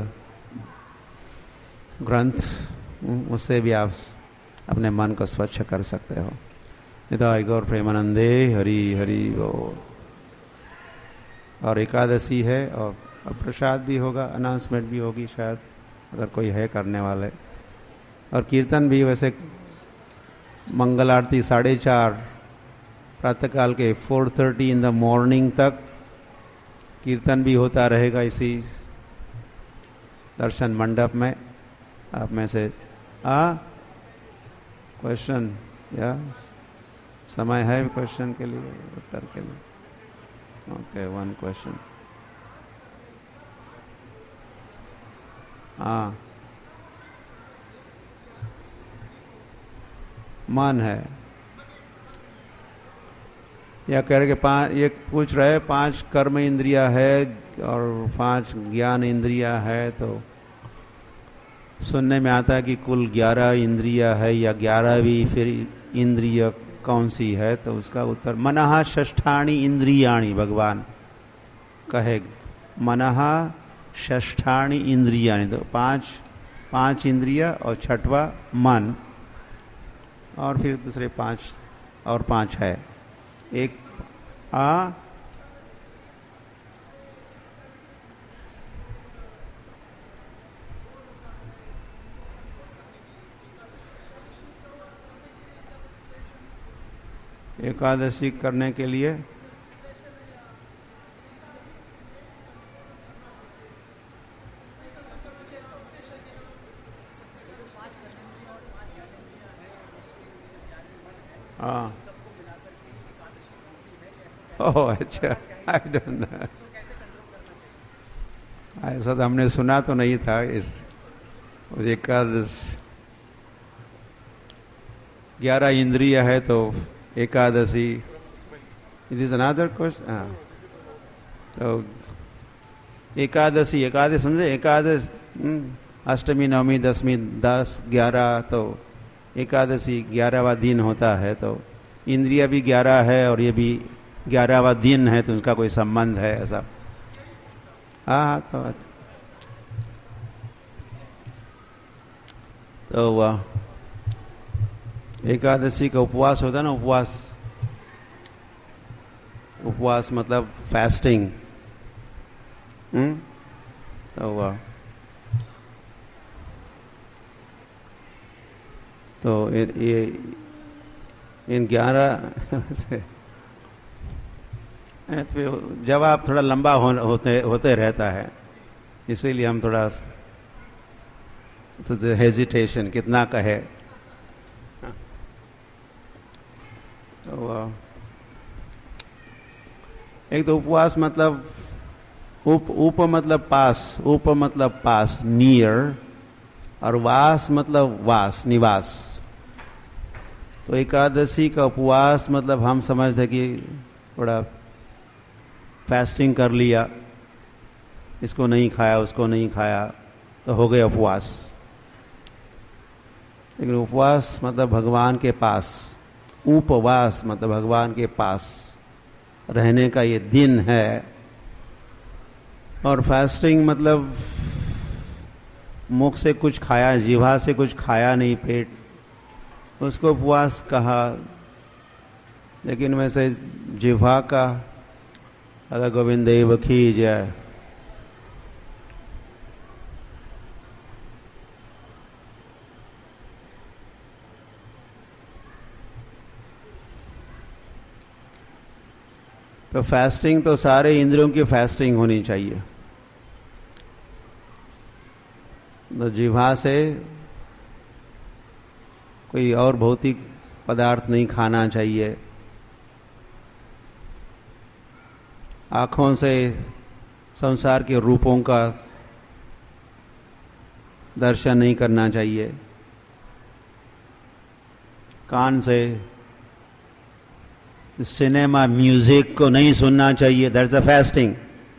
ग्रंथ, उससे भी आप अपने मन को स्वच्छ कर सकते हो। निताय गौर प्रेमानंदे, हरि हरि बोल। और एकादशी है और प्रसाद भी होगा, अनाउंसमेंट भी होगी शायद, अगर कोई है करने वाले। और कीर्तन भी वैसे मंगल आरती साढ़े चार प्रातःकाल के four thirty in the morning तक कीर्तन भी होता रहेगा इसी दर्शन मंडप में। आप में से आ क्वेश्चन या समय है क्वेश्चन के लिए, उत्तर के लिए? Okay, one question. हाँ, मन है या कह रहे कि पांच, ये पूछ रहे पांच कर्म इंद्रिया है और पांच ज्ञान इंद्रिया है, तो सुनने में आता है कि कुल ग्यारह इंद्रिया है या ग्यारहवीं फिर इंद्रिय कौन सी है, तो उसका उत्तर मनहा षष्ठाणी इंद्रियाणी, भगवान कहे मनहा षष्ठाणी इंद्रियाणी, तो पांच पांच इंद्रिया और छठवा मन, और फिर दूसरे पांच और पांच है एक आ एकादशी करने के लिए हाँ, ओह अच्छा, आई डोंट नो, ऐसा तो हमने सुना तो नहीं था। इस एकादश ग्यारह इंद्रिय है तो Ekadashi, it is another question. हाँ, तो एकादशी, एकादशी समझे, एकादश अष्टमी नवमी दसवीं दस ग्यारह, तो एकादशी ग्यारहवा दिन होता है, तो इंद्रिया भी ग्यारह है और ये भी ग्यारहवा दिन है, तो उसका कोई संबंध है ऐसा? हाँ, तो तो वह एकादशी का उपवास होता है ना, उपवास उपवास मतलब फास्टिंग। हम्म तो वह तो ये इन ग्यारह जब आप थोड़ा लंबा हो, होते होते रहता है, इसीलिए हम थोड़ा तो हेजिटेशन कितना कहे। तो एक तो उपवास मतलब उप उप मतलब पास, उप मतलब पास नियर, और वास मतलब वास निवास। तो एकादशी का उपवास मतलब हम समझते कि थोड़ा फास्टिंग कर लिया, इसको नहीं खाया उसको नहीं खाया तो हो गया उपवास। लेकिन उपवास मतलब भगवान के पास, उपवास मतलब भगवान के पास रहने का ये दिन है। और फास्टिंग मतलब मुख से कुछ खाया, जीवा से कुछ खाया नहीं, पेट, उसको उपवास कहा। लेकिन वैसे जिह्वा का अदा गोविंद देव की जय। तो फास्टिंग तो सारे इंद्रियों की फास्टिंग होनी चाहिए। तो जिह्वा से कोई और भौतिक पदार्थ नहीं खाना चाहिए, आँखों से संसार के रूपों का दर्शन नहीं करना चाहिए, कान से सिनेमा म्यूजिक को नहीं सुनना चाहिए, दैट्स अ फास्टिंग।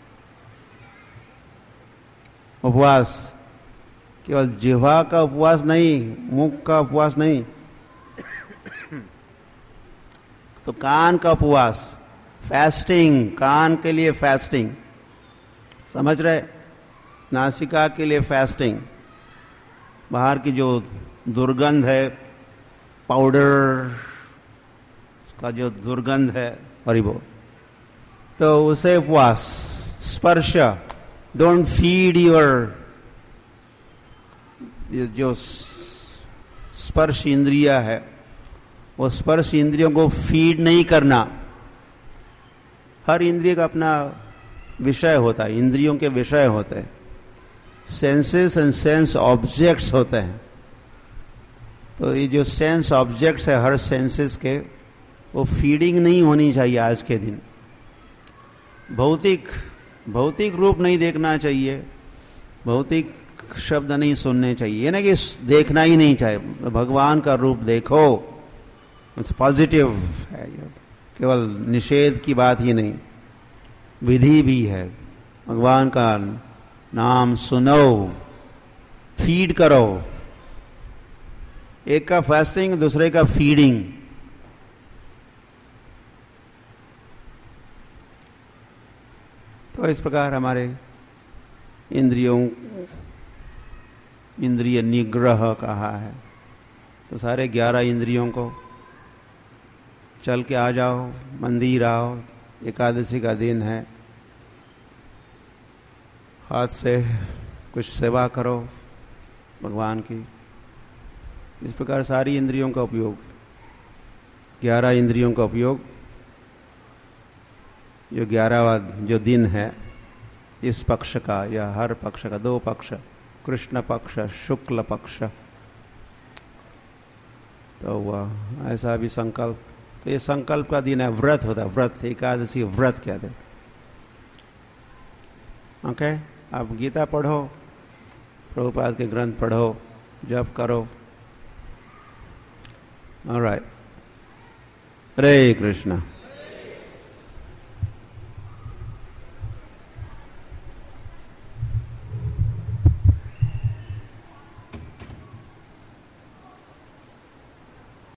उपवास केवल जिह्वा का उपवास नहीं, मुख का उपवास नहीं, तो कान का उपवास, फास्टिंग, कान के लिए फास्टिंग, समझ रहे, नासिका के लिए फास्टिंग, बाहर की जो दुर्गंध है, पाउडर का जो दुर्गंध है, हरिबो, तो उसे उपवास। स्पर्श, डोंट फीड योर, जो स्पर्श इंद्रिया है वो स्पर्श इंद्रियों को फीड नहीं करना। हर इंद्रिय का अपना विषय होता है, इंद्रियों के विषय होते हैं, सेंसेस एंड सेंस ऑब्जेक्ट्स होते हैं। तो ये जो सेंस ऑब्जेक्ट्स है हर सेंसेस के, वो फीडिंग नहीं होनी चाहिए आज के दिन। भौतिक भौतिक रूप नहीं देखना चाहिए, भौतिक शब्द नहीं सुनने चाहिए, ये ना कि देखना ही नहीं चाहिए। भगवान का रूप देखो, इट्स पॉजिटिव है, केवल निषेध की बात ही नहीं, विधि भी है। भगवान का नाम सुनो, फीड करो। एक का फास्टिंग, दूसरे का फीडिंग। तो इस प्रकार हमारे इंद्रियों इंद्रिय निग्रह कहा है। तो सारे ग्यारह इंद्रियों को चल के आ जाओ, मंदिर आओ, एकादशी का दिन है, हाथ से कुछ सेवा करो भगवान की। इस प्रकार सारी इंद्रियों का उपयोग, ग्यारह इंद्रियों का उपयोग, जो ग्यारहवा जो दिन है इस पक्ष का या हर पक्ष का, दो पक्ष, कृष्ण पक्ष, शुक्ल पक्ष, तो वह ऐसा भी संकल्प। तो ये संकल्प का दिन है, व्रत होता है, व्रत, एकादशी व्रत कहते हैं। ओके, आप गीता पढ़ो, प्रभुपाद के ग्रंथ पढ़ो, जप करो। ऑलराइट, हरे कृष्णा।